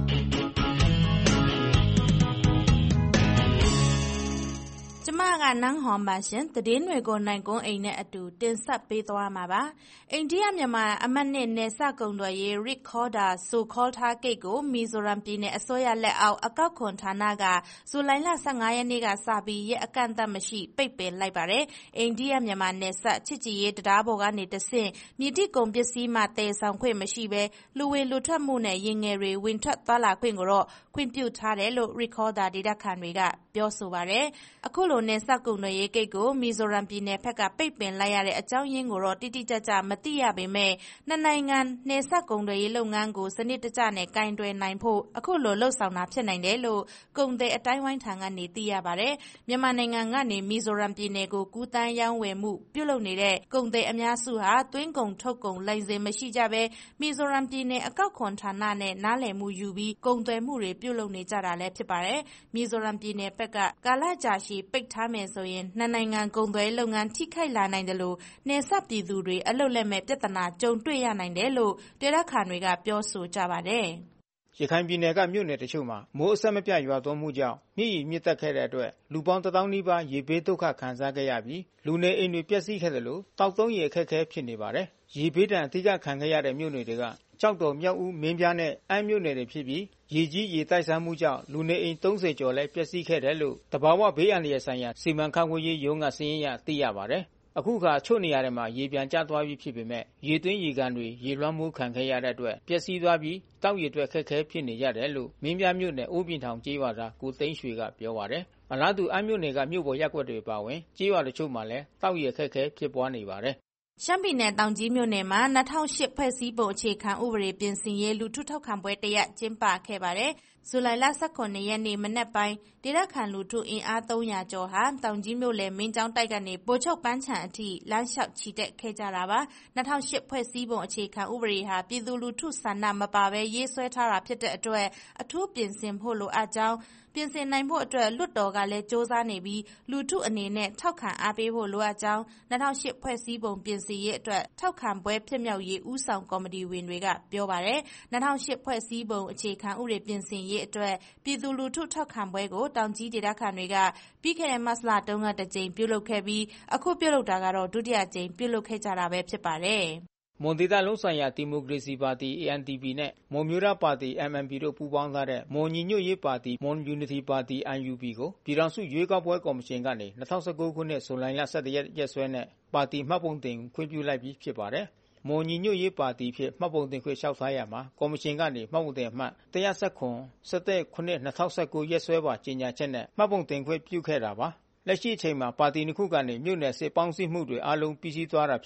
ကျမကနန်းဟွန်ပါရှင်သတင်းတွေကိုနိုင်ကုန်းအိမ်နဲ့အတူတင်ဆက်ပေးသွားမှာပါအိန္ဒိယမြန်မာအမှတ်နဲ့နယ်စပ်ကုန်သွယ်ရေး Recorder ဆိုခေါ်ထားဂိတ်ကိုမီဇိုရမ်ပြည်နယ်အစိုးရလက်အောက်အကောက်ခွန်ဌာနကဇူလိုင်လဆယ့်ငါးရက်နေ့ကစပြီးရက်အကန့်အသတ်မရှိပိတ်ပင်လိုက်ပါတယ်အိန္ဒိယမြန်မာနယ်စပ်ချစ်ကြည်ရေးတရားပေါ်ကနေတဆင့်မြေတိကုန်ပစ္စည်းမှတည်ဆောင်ခွင့်မရှိဘဲလူဝင်လူထွက်မှုနဲ့ရင်ငယ်တွေဝင်ထွက်သွားလာခွင့်ကိုတော့ခွင့်ပြုထားတယ်လို့ Recorder ဒေသခံတွေကပြောဆိုပါတယ်အခုလိုနယ်စပ်ကုန်သွယ်ရေးဂိတ်ကိုမီဇိုရမ်ပြည်နယ်ဘက်ကပိတ်ပင်လိုက်ရတဲ့အကြောင်းရင်းကိုတော့တိတိကျကျမသိရပေမဲ့နှစ်နိုင်ငံနယ်စပ်ကုန်သွယ်ရေးလုပ်ငန်းကိုစနစ်တကျနဲ့ကင်တွယ်နိုင်ဖို့အခုလိုလှုပ်ဆောင်တာဖြစ်နိုင်တယ်လို့ကုန်သည်အတိုင်းဝိုင်းထံကနေသိရပါတယ်မြန်မာနိုင်ငံကနေမီဇိုရမ်ပြည်နယ်ကိုကူးသန်းရောင်းဝယ်မှုပြုလုပ်နေတဲ့ကုန်သည်အများစုဟာသွင်းကုန်ထုတ်ကုန်လိုင်စင်မရှိကြဘဲမီဇိုရမ်ပြည်နယ်အကောက်ခွန်ဌာနနဲ့နားလည်မှုယူပြီးကုန်သွယ်မှုတွေပြုလုပ်နေကြတာလည်းဖြစ်ပါတယ်မီဇိုရမ်ပြည်နယ်ဘက်ကကာလကြာရှည်ပိတ်ထားမယ်ဆိုရင်နှစ်နိုင်ငံကုန်သွယ်လုပ်ငန်းထိခိုက်လာနိုင်တယ်လို့နယ်စပ်ပြည်သူတွေအလုပ်လက်မဲ့ပြဿနာကြုံတွေ့ရနိုင်တယ်လို့ဒေသခံတွေကပြောဆိုကြပါတယ်ရခိုင်ပြည်နယ်ကမြို့နယ်တချို့မှာမိုးအဆက်မပြတ်ရွာသွန်းမှုကြောင့်မြစ်ရီမြစ်တက်ခဲ့တဲ့အတွက်လူပေါင်းတစ်သောင်းနီးပါးရေဘေးဒုက္ခခံစားခဲ့ရပြီးလူနေအိမ်တွေပျက်စီးခဲ့တယ်လို့တောက်သုံးရေအခက်အခဲဖြစ်နေပါတယ်ရေဘေးဒဏ်အထိကခံခဲ့ရတဲ့မြို့နယ်တွေကကြောက်တော်မြောက်ဦးမင်းပြားနဲ့အမ်းမြို့နယ်တွေဖြစ်ပြီးရေကြီးရေတိုက်စားမှုကြောင့်လူနေအိမ်သုံးဆယ်ကျော်လည်းပျက်စီးခဲ့တယ်လို့တဘာဝဘေးအန္တရာယ်ဆိုင်ရာစီမံခန့်ခွဲရေးရုံးကစာရင်းရသိရပါတယ်အခုခါချို့နေရာတွေမှာရေပြန်ကျသွားပြီးဖြစ်ပေမဲ့ရေသွင်းရေကန်တွေရေလွှမ်းမိုးခံခဲ့ရတဲ့အတွက်ပျက်စီးသွားပြီးတောက်ရေအတွက်ခက်ခဲဖြစ်နေရတယ်လို့မင်းပြမြို့နယ်အိုးပြင်ထောင်ကျေးရွာသားကိုသိန်းရွှေကပြောပါတယ်။အလားတူအမြို့နယ်ကမြို့ပေါ်ရပ်ကွက်တွေပါဝင်ကျေးရွာတချို့မှာလည်းတောက်ရေခက်ခဲဖြစ်ပွားနေပါတယ်။ရှမ်းပြည်နယ်တောင်ကြီးမြို့နယ်မှာ၂၀၀၈ဖွဲ့စည်းပုံအခြေခံဥပဒေပြင်ဆင်ရေးလူထုထောက်ခံပွဲတရက်ကျင်းပခဲ့ပါတယ်။ဇူလိုင်လ၁၇ရက်နေ့မနက်ပိုင်းဒေသခံလူထုအင်အားသုံးရာကျော်ဟာတောင်ကြီးမြို့လယ်မင်းကျောင်းတိုက်ကနေဗိုလ်ချုပ်ပန်းခြံအထိလမ်းလျှောက်ချီတက်ခဲ့ကြတာပါ။၂၀၀၈ဖွဲ့စည်းပုံအခြေခံဥပဒေဟာပြည်သူလူထုဆန္ဒမပါဘဲရေးဆွဲထားတာဖြစ်တဲ့အတွက်အထူးပြင်ဆင်ဖို့လိုအပ်ကြောင်းပြင်ဆင်နိုင်ဖို့အတွက်လွှတ်တော်ကလည်းစ조사နေပြီးလူထုအနေနဲ့ထောက်ခံအားပေးဖို့လိုအပ်ကြောင်း၂၀၀၈ဖွဲ့စည်းပုံပြင်ဆင်ရေးအတွက်ထောက်ခံပွဲဖြစ်မြောက်ရေးဦးဆောင်ကော်မတီဝင်တွေကပြောပါတယ်။၂၀၀၈ဖွဲ့စည်းပုံအခြေခံဥပဒေပြင်ဆင်ရေးအတွက်ပြည်သူလူထုထောက်ခံပွဲကိုတောင်ကြီးဒေသခံတွေကပြီးခဲ့တဲ့မတ်လတုန်းကတစ်ကြိမ်ပြုလုပ်ခဲ့ပြီးအခုပြုလုပ်တာကတော့ဒုတိယကြိမ်ပြုလုပ်ခဲ့ကြတာပဲဖြစ်ပါတယ်။မွန်ဒေသလုံးဆိုင်ရာဒီမိုကရေစီပါတီ A N D P နဲ့မွန်မျိုးသားပါတီ M N P တို့ပူးပေါင်းထားတဲ့မွန်ညီညွတ်ရေးပါတီ Mon Unity ပါတီ I U P ကိုပြည်ထောင်စုရွေးကောက်ပွဲကော်မရှင်ကနေ၂၀၁၉ခုနှစ်ဇူလိုင်လ၁၁ရက်ရက်စွဲနဲ့ပါတီမှတ်ပုံတင်ခွင့်ပြုလိုက်ပြီးဖြစ်ပါတယ်။မွန်ညီညွတ်ရေးပါတီဖြစ်မှတ်ပုံတင်ခွင့်လျှောက်ထားရမှာကော်မရှင်ကနေမှတ်ပုံတင်အမှတ်၁၁၇ စက်တင်ဘာခုနှစ်၂၀၁၉ရက်စွဲပါကြေညာချက်နဲ့မှတ်ပုံတင်ခွင့်ပြုခဲ့တာပါ။လက်ရှိအချိန်မှာပါတီနှစ်ခုကနေမြို့နယ်စစ်ပေါင်းစည်းမှုတွေအားလုံးပြီးစီးသွားတာဖြစ်ပြီး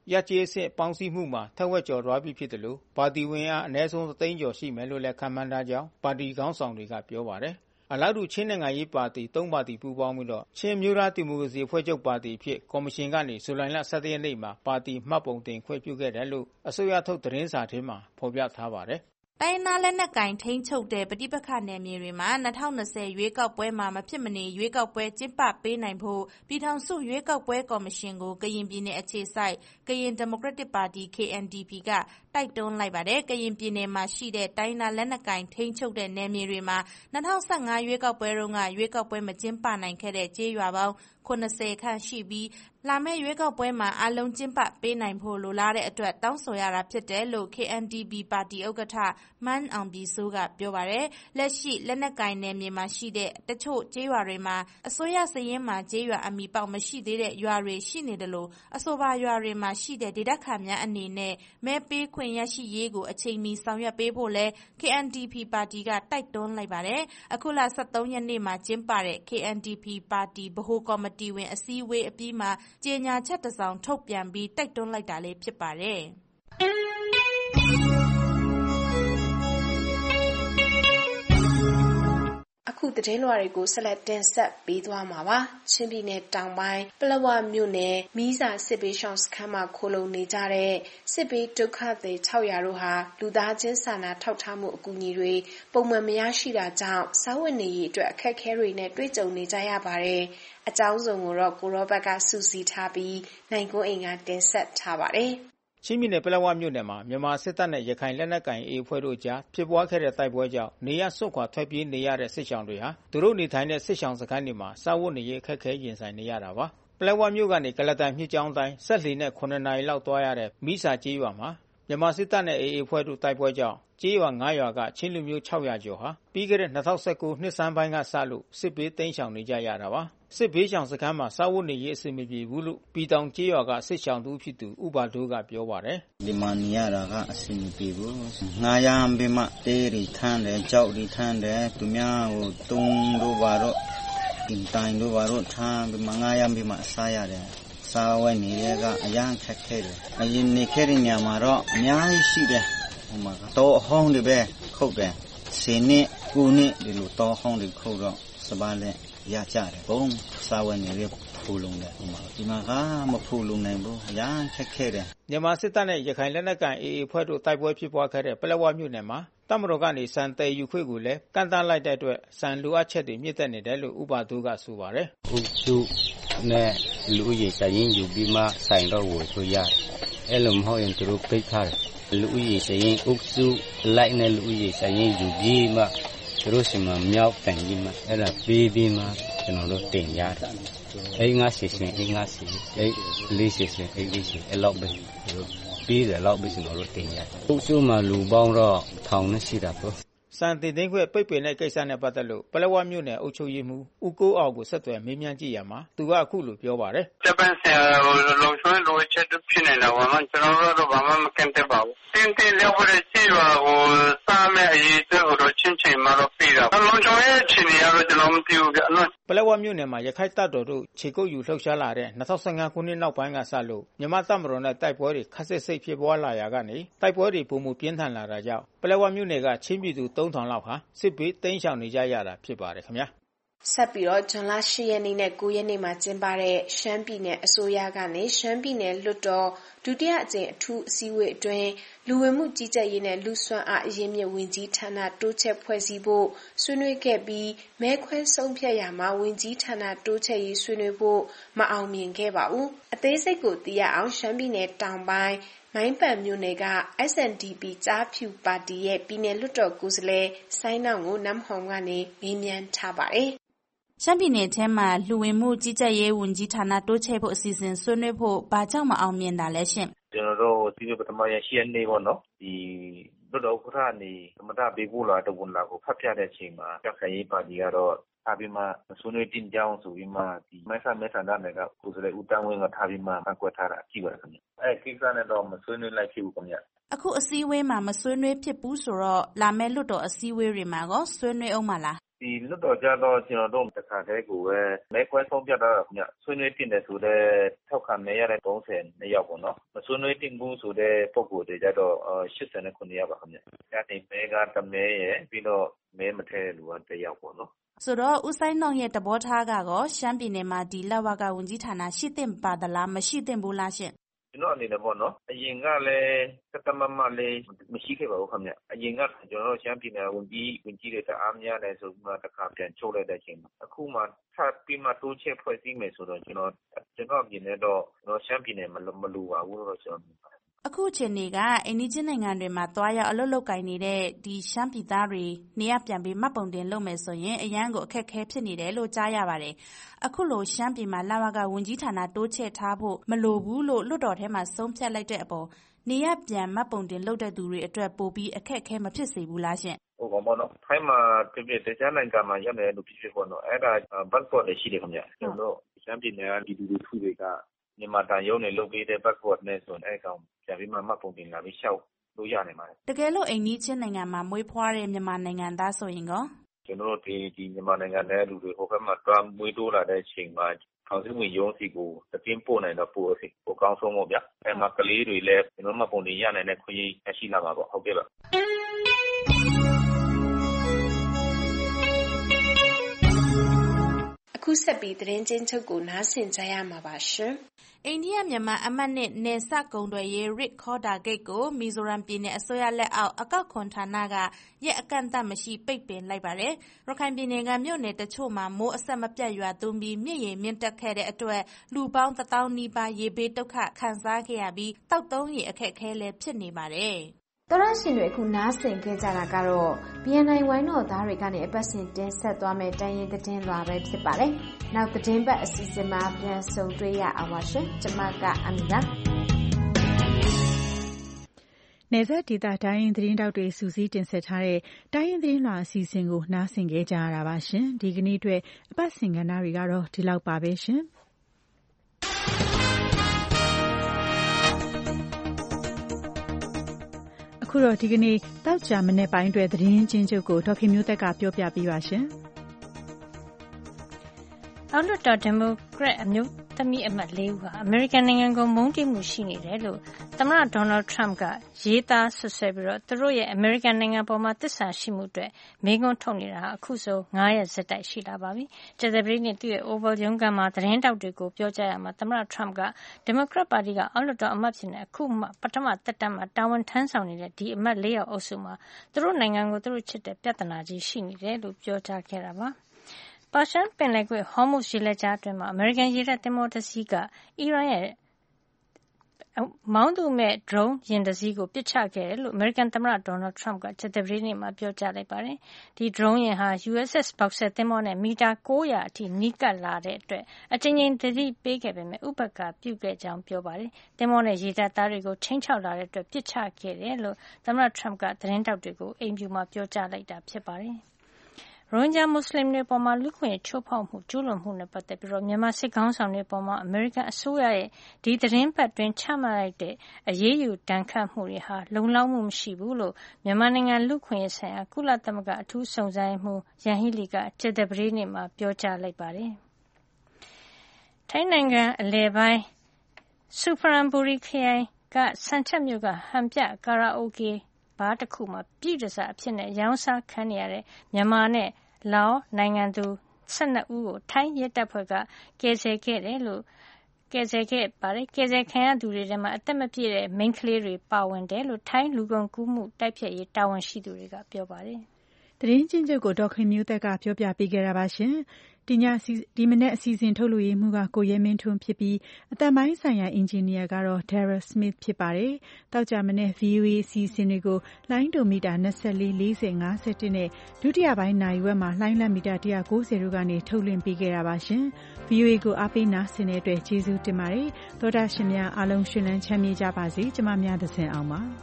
ရပ်ကျေးအဆင့်ပေါင်းစည်းမှုမှာထက်ဝက်ကျော်သွားပြီဖြစ်တယ်လို့ပါတီဝင်အားအနည်းဆုံးတစ်သိန်းကျော်ရှိမယ်လို့လည်းခန့်မှန်းထားကြောင်းပါတီခေါင်းဆောင်တွေကပြောပါတယ်။အလားတူချင်းနိုင်ငံရေးပါတီသုံးပါတီပူးပေါင်းပြီးတော့ချင်းမျိုးသားဒီမိုကရေစီအဖွဲ့ချုပ်ပါတီဖြစ်ကော်မရှင်ကနေဇူလိုင်လဆယ့်တစ်ရက်နေ့မှာပါတီမှတ်ပုံတင်ခွင့်ပြုခဲ့တယ်လို့အစိုးရထုတ်သတင်းစာထဲမှာဖော်ပြထားပါတယ်။တိုင်းနာလက်နက်ကင်ထိန်းချုပ်တဲ့ပဋိပက္ခနယ်မြေတွေမှာ၂၀၂၀ရွေးကောက်ပွဲမှာမဖြစ်မနေရွေးကောက်ပွဲကျင်းပပေးနိုင်ဖို့ပြည်ထောင်စုရွေးကောက်ပွဲကော်မရှင်ကိုကရင်ပြည်နယ်အခြေစိုက်ကရင်ဒီမိုကရက်တစ်ပါတီ K N D P ကတိုက်တွန်းလိုက်ပါတယ်။ကရင်ပြည်နယ်မှာရှိတဲ့တိုင်းနာလက်နက်ကင်ထိန်းချုပ်တဲ့နယ်မြေတွေမှာ၂၀၁၅ရွေးကောက်ပွဲတုန်းကရွေးကောက်ပွဲမကျင်းပနိုင်ခဲ့တဲ့ကျေးရွာပေါင်း၇၀ခန့်ရှိပြီးလာမယ့်ရွေးကောက်ပွဲမှာအလုံးကျင်းပပေးနိုင်ဖို့လိုလားတဲ့အတွက်တောင်းဆိုရတာဖြစ်တယ်လို့ K N D P ပါတီဥက္ကဋ္ဌမန်းအောင်ပြည်စိုးကပြောပါတယ်။လက်ရှိလက်နက်ကင်နယ်မြေမှာရှိတဲ့တချို့ကျေးရွာတွေမှာအစိုးရစာရင်းမှာကျေးရွာအမည်ပေါက်မရှိသေးတဲ့ရွာတွေရှိနေတယ်လို့အဆိုပါရွာတွေမှာရှိတဲ့ဒေသခံများအနေနဲ့မဲပေးခွင့်ရရှိရေးကိုအချိန်မီဆောင်ရွက်ပေးဖို့လဲ K N D P ပါတီကတိုက်တွန်းလိုက်ပါတယ်။အခုလဆယ့်သုံးရက်နေ့မှာကျင်းပတဲ့ K N D P ပါတီဗဟိုကော်မတီဝင်အစည်းအဝေးအပြီးမှာကြေညာချက်တစ်စောင်ထုတ်ပြန်ပြီးတိုက်တွန်းလိုက်တာလေးဖြစ်ပါတယ်။အခုသတင်းလွှာတွေကိုဆက်လက်တင်ဆက်ပေးသွားမှာပါ။ချင်းပြည်နယ်တောင်ပိုင်းပလက်ဝမြို့နယ်မီးစာစစ်ပေးရှောင်းစခန်းမှာခိုလုံနေကြတဲ့စစ်ပေးဒုက္ခသည်၆ရာတို့ဟာလူသားချင်းစာနာထောက်ထားမှုအကူအညီတွေပုံမှန်မရရှိတာကြောင့်စားဝတ်နေရေးအတွက်အခက်အခဲတွေနဲ့တွေ့ကြုံနေကြရပါတယ်။အကြောင်းစုံကိုတော့ကိုရောဘတ်ကစုစည်းထားပြီးနိုင်ကွန်းအိမ်ကတင်ဆက်ထားပါတယ်။ချင်းပြည်နယ်ပလက်ဝမြို့နယ်မှာမြန်မာစစ်တပ်နဲ့ရခိုင်လက်နက်ကိုင် A အဖွဲ့တို့ကြားဖြစ်ပွားခဲ့တဲ့တိုက်ပွဲကြောင့်နေရစွန့်ခွာထွက်ပြေးနေရတဲ့စစ်ရှောင်တွေဟာသူတို့နေထိုင်တဲ့စစ်ရှောင်စခန်းတွေမှာစားဝတ်နေရေးအခက်အခဲရင်ဆိုင်နေရတာပါ။ပလက်ဝမြို့ကနေကလတန်မြစ်ကြောင်းတိုင်းဆက်လီနဲ့ခုနှစ်နာရီလောက်သွားရတဲ့မိစာကျေးရွာမှာမြန်မာစစ်တပ်နဲ့ A အဖွဲ့တို့တိုက်ပွဲကြောင့်ကျေးရွာ၅ရွာကချင်းလူမျိုး၆ရာကျော်ဟာပြီးခဲ့တဲ့၂၀၁၉နှစ်ဆန်းပိုင်းကစလို့စစ်ဘေးတိမ်းရှောင်နေကြရတာပါ။စစ်ဘေးရှောင်စခန်းမှာစားဝတ်နေရေးအဆင်မပြေဘူးလို့ပြည်တောင်ကျေးရွာကစစ်ရှောင်သူဖြစ်သူဥပါဒိုးကပြောပါတယ်။ဒီမှာနေရတာကအဆင်မပြေဘူး။ငါးရမ်းပြီးမှတေးရီထမ်းတယ်ကြောက်ရီထမ်းတယ်သူများဟိုတုံးတို့ဘာတော့တင်တိုင်တို့ဘာတော့ထမ်းပြီးမှငါးရမ်းပြီးမှစားရတယ်။စားဝတ်နေရေးကအရန်ခက်ခဲတယ်။အရင်နေခဲ့တဲ့ညမှာတော့အများကြီးရှိတယ်။ဟိုမှာတော့ဟောင်းတွေပဲခုတ်တယ်။စင်းနဲ့ကူနဲ့ဒီလိုတော့ဟောင်းတွေခုတ်တော့စပါးနဲ့ရကြတယ်ဘုံစားဝတ်နေရေးဖူလုံတယ်ဟိုမှာဒီမှာကမဖူလုံနိုင်ဘူးအရန်ခက်ခဲတယ်မြန်မာစစ်တပ်နဲ့ရခိုင်လက်နက်ကိုင် A အဖွဲ့တို့တိုက်ပွဲဖြစ်ပွားခဲ့တဲ့ပလက်ဝမြို့နယ်မှာတပ်မတော်ကနေစံတည်ယူခွင့်ကိုလည်းကန့်သတ်လိုက်တဲ့အတွက်စံလိုအပ်ချက်တွေမြင့်တက်နေတယ်လို့ဥပါဒိုးကဆိုပါတယ်။ဥစုနဲ့လူဦးရေစာရင်းယူပြီးမှဆိုင်တော့ဝယ်လို့ရတယ်။အဲ့လိုမဟုတ်ရင်သူတို့ပိတ်ထားတယ်။လူဦးရေစာရင်းဥစုလိုက်နဲ့လူဦးရေစာရင်းယူပြီးမှသူတို့စီမှာမြောက်တိုင်ပြီးမှအဲ့ဒါပြီးပြီးမှကျွန်တော်တို့တင်ရတယ်။အဲ့ငါစီစဉ်အဲ့ငါစီအဲ့လေးစီစဉ်အဲ့လေးစီအဲ့လောက်ပဲပြီးတယ်လောက်ပဲကျွန်တော်တို့တင်ရတယ်။ဥစုမှာလူပေါင်းတော့ထောင်နဲ့ရှိတာပေါ့စံတင်သိန်းခွဲပိတ်ပင်တဲ့ကိစ္စနဲ့ပတ်သက်လို့ပလက်ဝမြို့နယ်အုပ်ချုပ်ရေးမှူးဦးကိုအောင်ကိုဆက်သွယ်မေးမြန်းကြည့်ရမှာသူကအခုလိုပြောပါတယ်ဂျပန်ဆရာလုံချုံးလိုချက်ဖြစ်နေတာပေါ့နော်ကျွန်တော်တို့ဘာမှမကန့်သက်ပါဘူးတင်းတင်းလျောက်ရတဲ့ခြေပါဟိုစားမဲ့အရေးအတွက်တော့ချင်းချင်းမှတော့ပြီးတာလုံချုံးရဲ့ခြေနေရတော့ကျွန်တော်မသိဘူးဗျနော်ပလက်ဝမြို့နယ်မှာရခိုင်တပ်တော်တို့ခြေကုပ်ယူလှုပ်ရှားလာတဲ့၂၀၁၅ခုနှစ်နောက်ပိုင်းကစလို့မြန်မာတပ်မတော်နဲ့တိုက်ပွဲတွေခက်ဆစ်စိတ်ဖြစ်ပွားလာရာကနေတိုက်ပွဲတွေပုံမှုပြင်းထန်လာတာကြောင့်ပလက်ဝမြို့နယ်ကချင်းပြည်သူသုံးထောင်လောက်ဟာစစ်ဘေးတိမ်းရှောင်နေကြရတာဖြစ်ပါတယ်ခင်ဗျာဆက်ပြီးတော့ဇွန်လ၈ရက်နေ့နဲ့၉ရက်နေ့မှာကျင်းပတဲ့ရှမ်းပြည်နယ်အစိုးရကနေရှမ်းပြည်နယ်လွှတ်တော်ဒုတိယအကြိမ်အထူးအစည်းအဝေးအတွင်းလူဝင်မှုကြီးကြပ်ရေးနဲ့လူစွမ်းအားအရင်းမြစ်ဝင်ကြီးဌာနတိုးချဲ့ဖွဲ့စည်းဖို့ဆွေးနွေးခဲ့ပြီးမဲခွဲဆုံးဖြတ်ရာမှာဝင်ကြီးဌာနတိုးချဲ့ရေးဆွေးနွေးဖို့မအောင်မြင်ခဲ့ပါဘူးအသေးစိတ်ကိုသိရအောင်ရှမ်းပြည်နယ်တောင်ပိုင်းမိုင်းပန်မြို့နယ်က S N D P ကြားဖြူပါတီရဲ့ပြည်နယ်လွှတ်တော်ကိုယ်စားလှယ်ဆိုင်းနောင်ကိုနမ်ဟောင်ကနေမေးမြန်းထားပါတယ်ရှမ်းပြည်နယ်ထဲမှာလူဝင်မှုကြီးကြပ်ရေးဝန်ကြီးဌာနတိုးချဲ့ဖို့အစီအစဉ်ဆွေးနွေးဖို့ဘာကြောင့်မအောင်မြင်တာလဲရှင်ကျွန်တော်တို့ဒီပထမရရှိရနေပေါ့နော်ဒီလွှတ်တော်ဥက္ကဋ္ဌနေသမတပေးဖို့လာတော့ဝန်လာကိုဖတ်ပြတဲ့အချိန်မှာကြက်ခိုင်ရေးပါတီကတော့ထားပြီးမှဆွေးနွေးတင်ကြောင်းဆိုပြီးမှဒီမိုက်ဆာမဲဆန္ဒနယ်ကကိုယ်စားလှယ်ဦးတန်းဝင်းကထားပြီးမှအကွက်ထားတာကြည့်ပါခင်ဗျအဲကိစ္စနဲ့တော့မဆွေးနွေးလိုက်ဖြစ်ဘူးခင်ဗျအခုအစည်းအဝေးမှာမဆွေးနွေးဖြစ်ဘူးဆိုတော့လာမယ့်လွှတ်တော်အစည်းအဝေးတွေမှာကောဆွေးနွေးအောင်မလားဒီဒီလွတ်တော်ကြတော့ကျွန်တော်တို့တစ်ခါတည်းကိုပဲမဲခွဲဆုံးဖြတ်တော့ခင်ဗျဆွေးနွေးတင်တယ်ဆိုတဲ့ထောက်ခံမဲရတဲ့သုံးဆယ်နှစ်ယောက်ပေါ့နော်မဆွေးနွေးတင်ဘူးဆိုတဲ့ပုံကိုယ်တွေကြတော့ရှစ်ဆယ်ခုနှစ်ယောက်ပါခင်ဗျအဲဒီမဲကတမဲရဲ့ပြီးတော့မဲမထဲလူကတစ်ယောက်ပေါ့နော်ဆိုတော့ဦးဆိုင်နောင်ရဲ့တဘောထားကတော့ရှမ်းပြည်နယ်မှာဒီလက်ဝကဝန်ကြီးဌာနရှိသင့်ပါသလားမရှိသင့်ဘူးလားရှင်ကျွန်တော်အနေနဲ့ပေါ့နော်အရင်ကလည်းတတမမလေးမရှိခဲ့ပါဘူးခင်ဗျအရင်ကကျွန်တော်ရှမ်းပြည်နယ်ဝန်ကြီးဝန်ကြီးတွေတအားများတယ်ဆိုမှတစ်ခါပြန်ချုပ်လိုက်တဲ့အချိန်မှာအခုမှထပ်ပြီးမှတိုးချဲ့ဖွဲ့စည်းမယ်ဆိုတော့ကျွန်တော်ကျွန်တော်ပြင်နေတော့ကျွန်တော်ရှမ်းပြည်နယ်မမလူပါဘူးလို့ကျွန်တော်အခုအချိန်တွေကအိန္ဒိယနိုင်ငံတွေမှာတွားရောက်အလုပ်လုပ်ကိုင်နေတဲ့ဒီရှမ်းပြည်သားတွေနေရပြန်ပြီးမှတ်ပုံတင်လုပ်မယ်ဆိုရင်အရန်ကိုအခက်ခဲဖြစ်နေတယ်လို့ကြားရပါတယ်။အခုလိုရှမ်းပြည်မှာလာဝကဝန်ကြီးဌာနတိုးချဲ့ထားဖို့မလိုဘူးလို့လွှတ်တော်ထဲမှာဆုံးဖြတ်လိုက်တဲ့အပေါ်နေရပြန်မှတ်ပုံတင်လုပ်တဲ့သူတွေအတွက်ပိုပြီးအခက်ခဲမဖြစ်စေဘူးလားရှင်။ဟုတ်ပါဘောနော်။ထိုင်းမှာပြပြတခြားနိုင်ငံမှာရောက်နေလို့ဖြစ်ဖြစ်ပေါ့နော်။အဲ့ဒါဘတ်ပေါ်လည်းရှိတယ်ခင်ဗျ။ကျွန်တော်ရှမ်းပြည်နယ်ကဒီလူတွေထုတွေကမြန်မာတန်ရုံးနဲ့လုပ်ပေးတဲ့ passport နဲ့ဆိုရင်အဲ့ကောင်ပြန်ပြီးမှမှတ်ပုံတင်လာပြီးရှောက်လို့ရနိုင်ပါတယ်တကယ်လို့အိမ်နီးချင်းနိုင်ငံမှာမွေးဖွားတဲ့မြန်မာနိုင်ငံသားဆိုရင်ကောကျွန်တော်တို့ဒီဒီမြန်မာနိုင်ငံနဲ့လူတွေဟိုဘက်မှာတွားမွေးတိုးလာတဲ့အချိန်မှာထောင်စုဝင်ရုံးစီကိုတပြင်းပို့နိုင်တော့ပို့စီပိုကောင်းဆုံးပေါ့ဗျအဲ့မှာကလေးတွေလည်းကျွန်တော်မှတ်ပုံတင်ရနိုင်တဲ့ခွင့်ရရှိလာမှာပေါ့ဟုတ်ကဲ့ပါအခုဆက်ပြီးသတင်းချင်းချုပ်ကိုနားဆင်ကြရမှာပါရှင်အိန္ဒိယမြန်မာအမတ်နဲ့နယ်စပ်ကုန်သွယ်ရေးရစ်ခေါ်ဒါဂိတ်ကိုမီဇိုရမ်ပြည်နယ်အစိုးရလက်အောက်အကောက်ခွန်ဌာနကရက်အကန့်အသတ်မရှိပိတ်ပင်လိုက်ပါတယ်။ရခိုင်ပြည်နယ်ကမြို့နယ်တချို့မှာမိုးအဆက်မပြတ်ရွာသွန်းပြီးမြစ်ရေမြင့်တက်ခဲ့တဲ့အတွက်လူပေါင်းတစ်သောင်းနီးပါးရေဘေးဒုက္ခခံစားခဲ့ရပြီးတောက်သုံးရေအခက်အခဲလည်းဖြစ်နေပါတယ်။တော်ရရှင်တွေအခုနားဆင်ခဲ့ကြတာကတော့ ဘီ အန် အိုင် ဝိုင်းတော်သားတွေကနေအပတ်စဉ်တင်ဆက်သွားမယ့်တိုင်းရင်းသတင်းလွှာပဲဖြစ်ပါတယ်။နောက်သတင်းပတ်အစီအစဉ်မှာပြန်ဆုံတွေ့ရအောင်ပါရှင်။ကျွန်မကအမီပါ။နယ်စပ်ဒေသတိုင်းရင်းသတင်းတောက်တွေစူးစီးတင်ဆက်ထားတဲ့တိုင်းရင်းသတင်းလွှာအစီအစဉ်ကိုနားဆင်ခဲ့ကြရတာပါရှင်။ဒီကနေ့အတွက်အပတ်စဉ်ကဏ္ဍတွေကတော့ဒီလောက်ပါပဲရှင်။အခုတော့ဒီကနေ့တောက်ကြမနေ့ပိုင်းအတွက်သတင်းချင်းချုပ်ကိုဒေါက်ခင်မျိုးသက်ကပြောပြပေးပါရှင်။အောက်လွှတ်တော်ဒီမိုကရက်အမျိုးသမီးအမတ်လေးဦးဟာအမေရိကန်နိုင်ငံကိုမုန်းတီးမှုရှိနေတယ်လို့သမ္မတဒေါ်နယ်ထရမ့်ကရေးသားဆွဆွဲပြီးတော့သူတို့ရဲ့အမေရိကန်နိုင်ငံပေါ်မှာသစ္စာရှိမှုအတွက်မေးခွန်းထုတ်နေတာဟာအခုဆိုငါးရက်ဆက်တိုက်ရှိလာပါပြီ။ကြာသပတေးနေ့သူ့ရဲ့ Oval ရုံးခန်းမှာသတင်းတောက်တွေကိုပြောကြားရမှာသမ္မတထရမ့်ကဒီမိုကရက်ပါတီကအောက်လွှတ်တော်အမတ်ဖြစ်နေအခုမှပထမသက်တမ်းမှာတာဝန်ထမ်းဆောင်နေတဲ့ဒီအမတ်လေးယောက်အုပ်စုမှာသူတို့နိုင်ငံကိုသူတို့ချစ်တဲ့ပြဿနာကြီးရှိနေတယ်လို့ပြောကြားခဲ့တာပါ။ပါရှန်ပင်လယ်ကွေ့ဟော်မုတ်ရေလက်ကြားအတွင်းမှာအမေရိကန်ရေတပ်သင်္ဘောတစ်စီးကအီရန်ရဲ့မောင်းသူမဲ့ drone ယာဉ်တစ်စီးကိုပစ်ချခဲ့တယ်လို့အမေရိကန်သမ္မတဒေါ်နယ်ထရမ့်ကကြာသပတေးနေ့မှာပြောကြားလိုက်ပါတယ်။ဒီ drone ယာဉ်ဟာ ယူ အက်စ် အက်စ် Boxer သင်္ဘောနဲ့မီတာကိုးရာအထိနီးကပ်လာတဲ့အတွက်အကြိမ်ကြိမ်သတိပေးခဲ့ပေမဲ့ဥပက္ခာပြုခဲ့ကြောင်းပြောပါတယ်။သင်္ဘောနဲ့ရေတပ်သားတွေကိုခြိမ်းခြောက်လာတဲ့အတွက်ပစ်ချခဲ့တယ်လို့သမ္မတထရမ့်ကသတင်းတောက်တွေကိုအိမ်ဖြူမှာပြောကြားလိုက်တာဖြစ်ပါတယ်။ရိုဟင်ဂျာမွတ်စလင်တွေအပေါ်လူ့အခွင့်အရေးချိုးဖောက်မှုကျူးလွန်မှုနဲ့ပတ်သက်ပြီးမြန်မာစစ်ခေါင်းဆောင်တွေအပေါ်အမေရိကန်အစိုးရရဲ့ဒီသီတင်းပတ်အတွင်းချမှတ်လိုက်တဲ့အရေးယူဒဏ်ခတ်မှုတွေဟာလုံလောက်မှုမရှိဘူးလို့မြန်မာနိုင်ငံလူ့အခွင့်အရေးဆိုင်ရာကုလသမဂ္ဂအထူးစုံစမ်းရေးမှူးယန်ဟီလီကကြာသပတေးနေ့မှာပြောကြားလိုက်ပါတယ်။ထိုင်းနိုင်ငံအလယ်ပိုင်းဆူဖရန်ဘူရီခရိုင်ကဆန်ချက်မြို့ကဟန်ပြကာရာအိုကေဘားတစ်ခုမှာပြည်တစားအဖြစ်နဲ့ရောင်းစားခံနေရတဲ့မြန်မာနဲ့လာအိုနိုင်ငံသူဆယ်နှစ်ဦးကိုထိုင်းရဲတပ်ဖွဲ့ကကယ်ဆယ်ခဲ့တယ်လို့ကယ်ဆယ်ခဲ့ပါတယ်ကယ်ဆယ်ခံရသူတွေထဲမှာအသက်မပြည့်တဲ့မိန်းကလေးတွေပါဝင်တယ်လို့ထိုင်းလူကုန်ကူးမှုတိုက်ဖျက်ရေးတာဝန်ရှိသူတွေကပြောပါတယ်။သတင်းချင်းချုပ်ကိုဒေါက်ခင်မျိုးသက်ကပြောပြပေးခဲ့တာပါရှင်။ဒီညဒီမနေ့အစီအစဉ်ထုတ်လွှင့်ရေးမှူးကကိုရဲမင်းထွန်းဖြစ်ပြီးအတန်ပိုင်းဆိုင်ရာအင်ဂျင်နီယာကတော့ Dara Smith ဖြစ်ပါတယ်။တောက်ကြမနေ့ ဗီအိုအေ အစီအစဉ်တွေကိုလိုင်းဒိုမီတာ၂၄ ၄၀ ၅၁နဲ့ဒုတိယပိုင်းနာရီဝက်မှာလိုင်းလက်မီတာ၁၉၀တို့ကနေထုတ်လွှင့်ပေးခဲ့တာပါရှင်။ ဗီအိုအေကိုအားပေးနားဆင်တဲ့အတွက်ကျေးဇူးတင်ပါတယ်။သောတာရှင်များအားလုံးရှင်လန်းချမ်းမြေ့ကြပါစေ။ကျမများသစဉ်အောင်ပါ။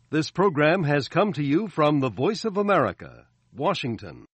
This program has come to you from the Voice of America, Washington.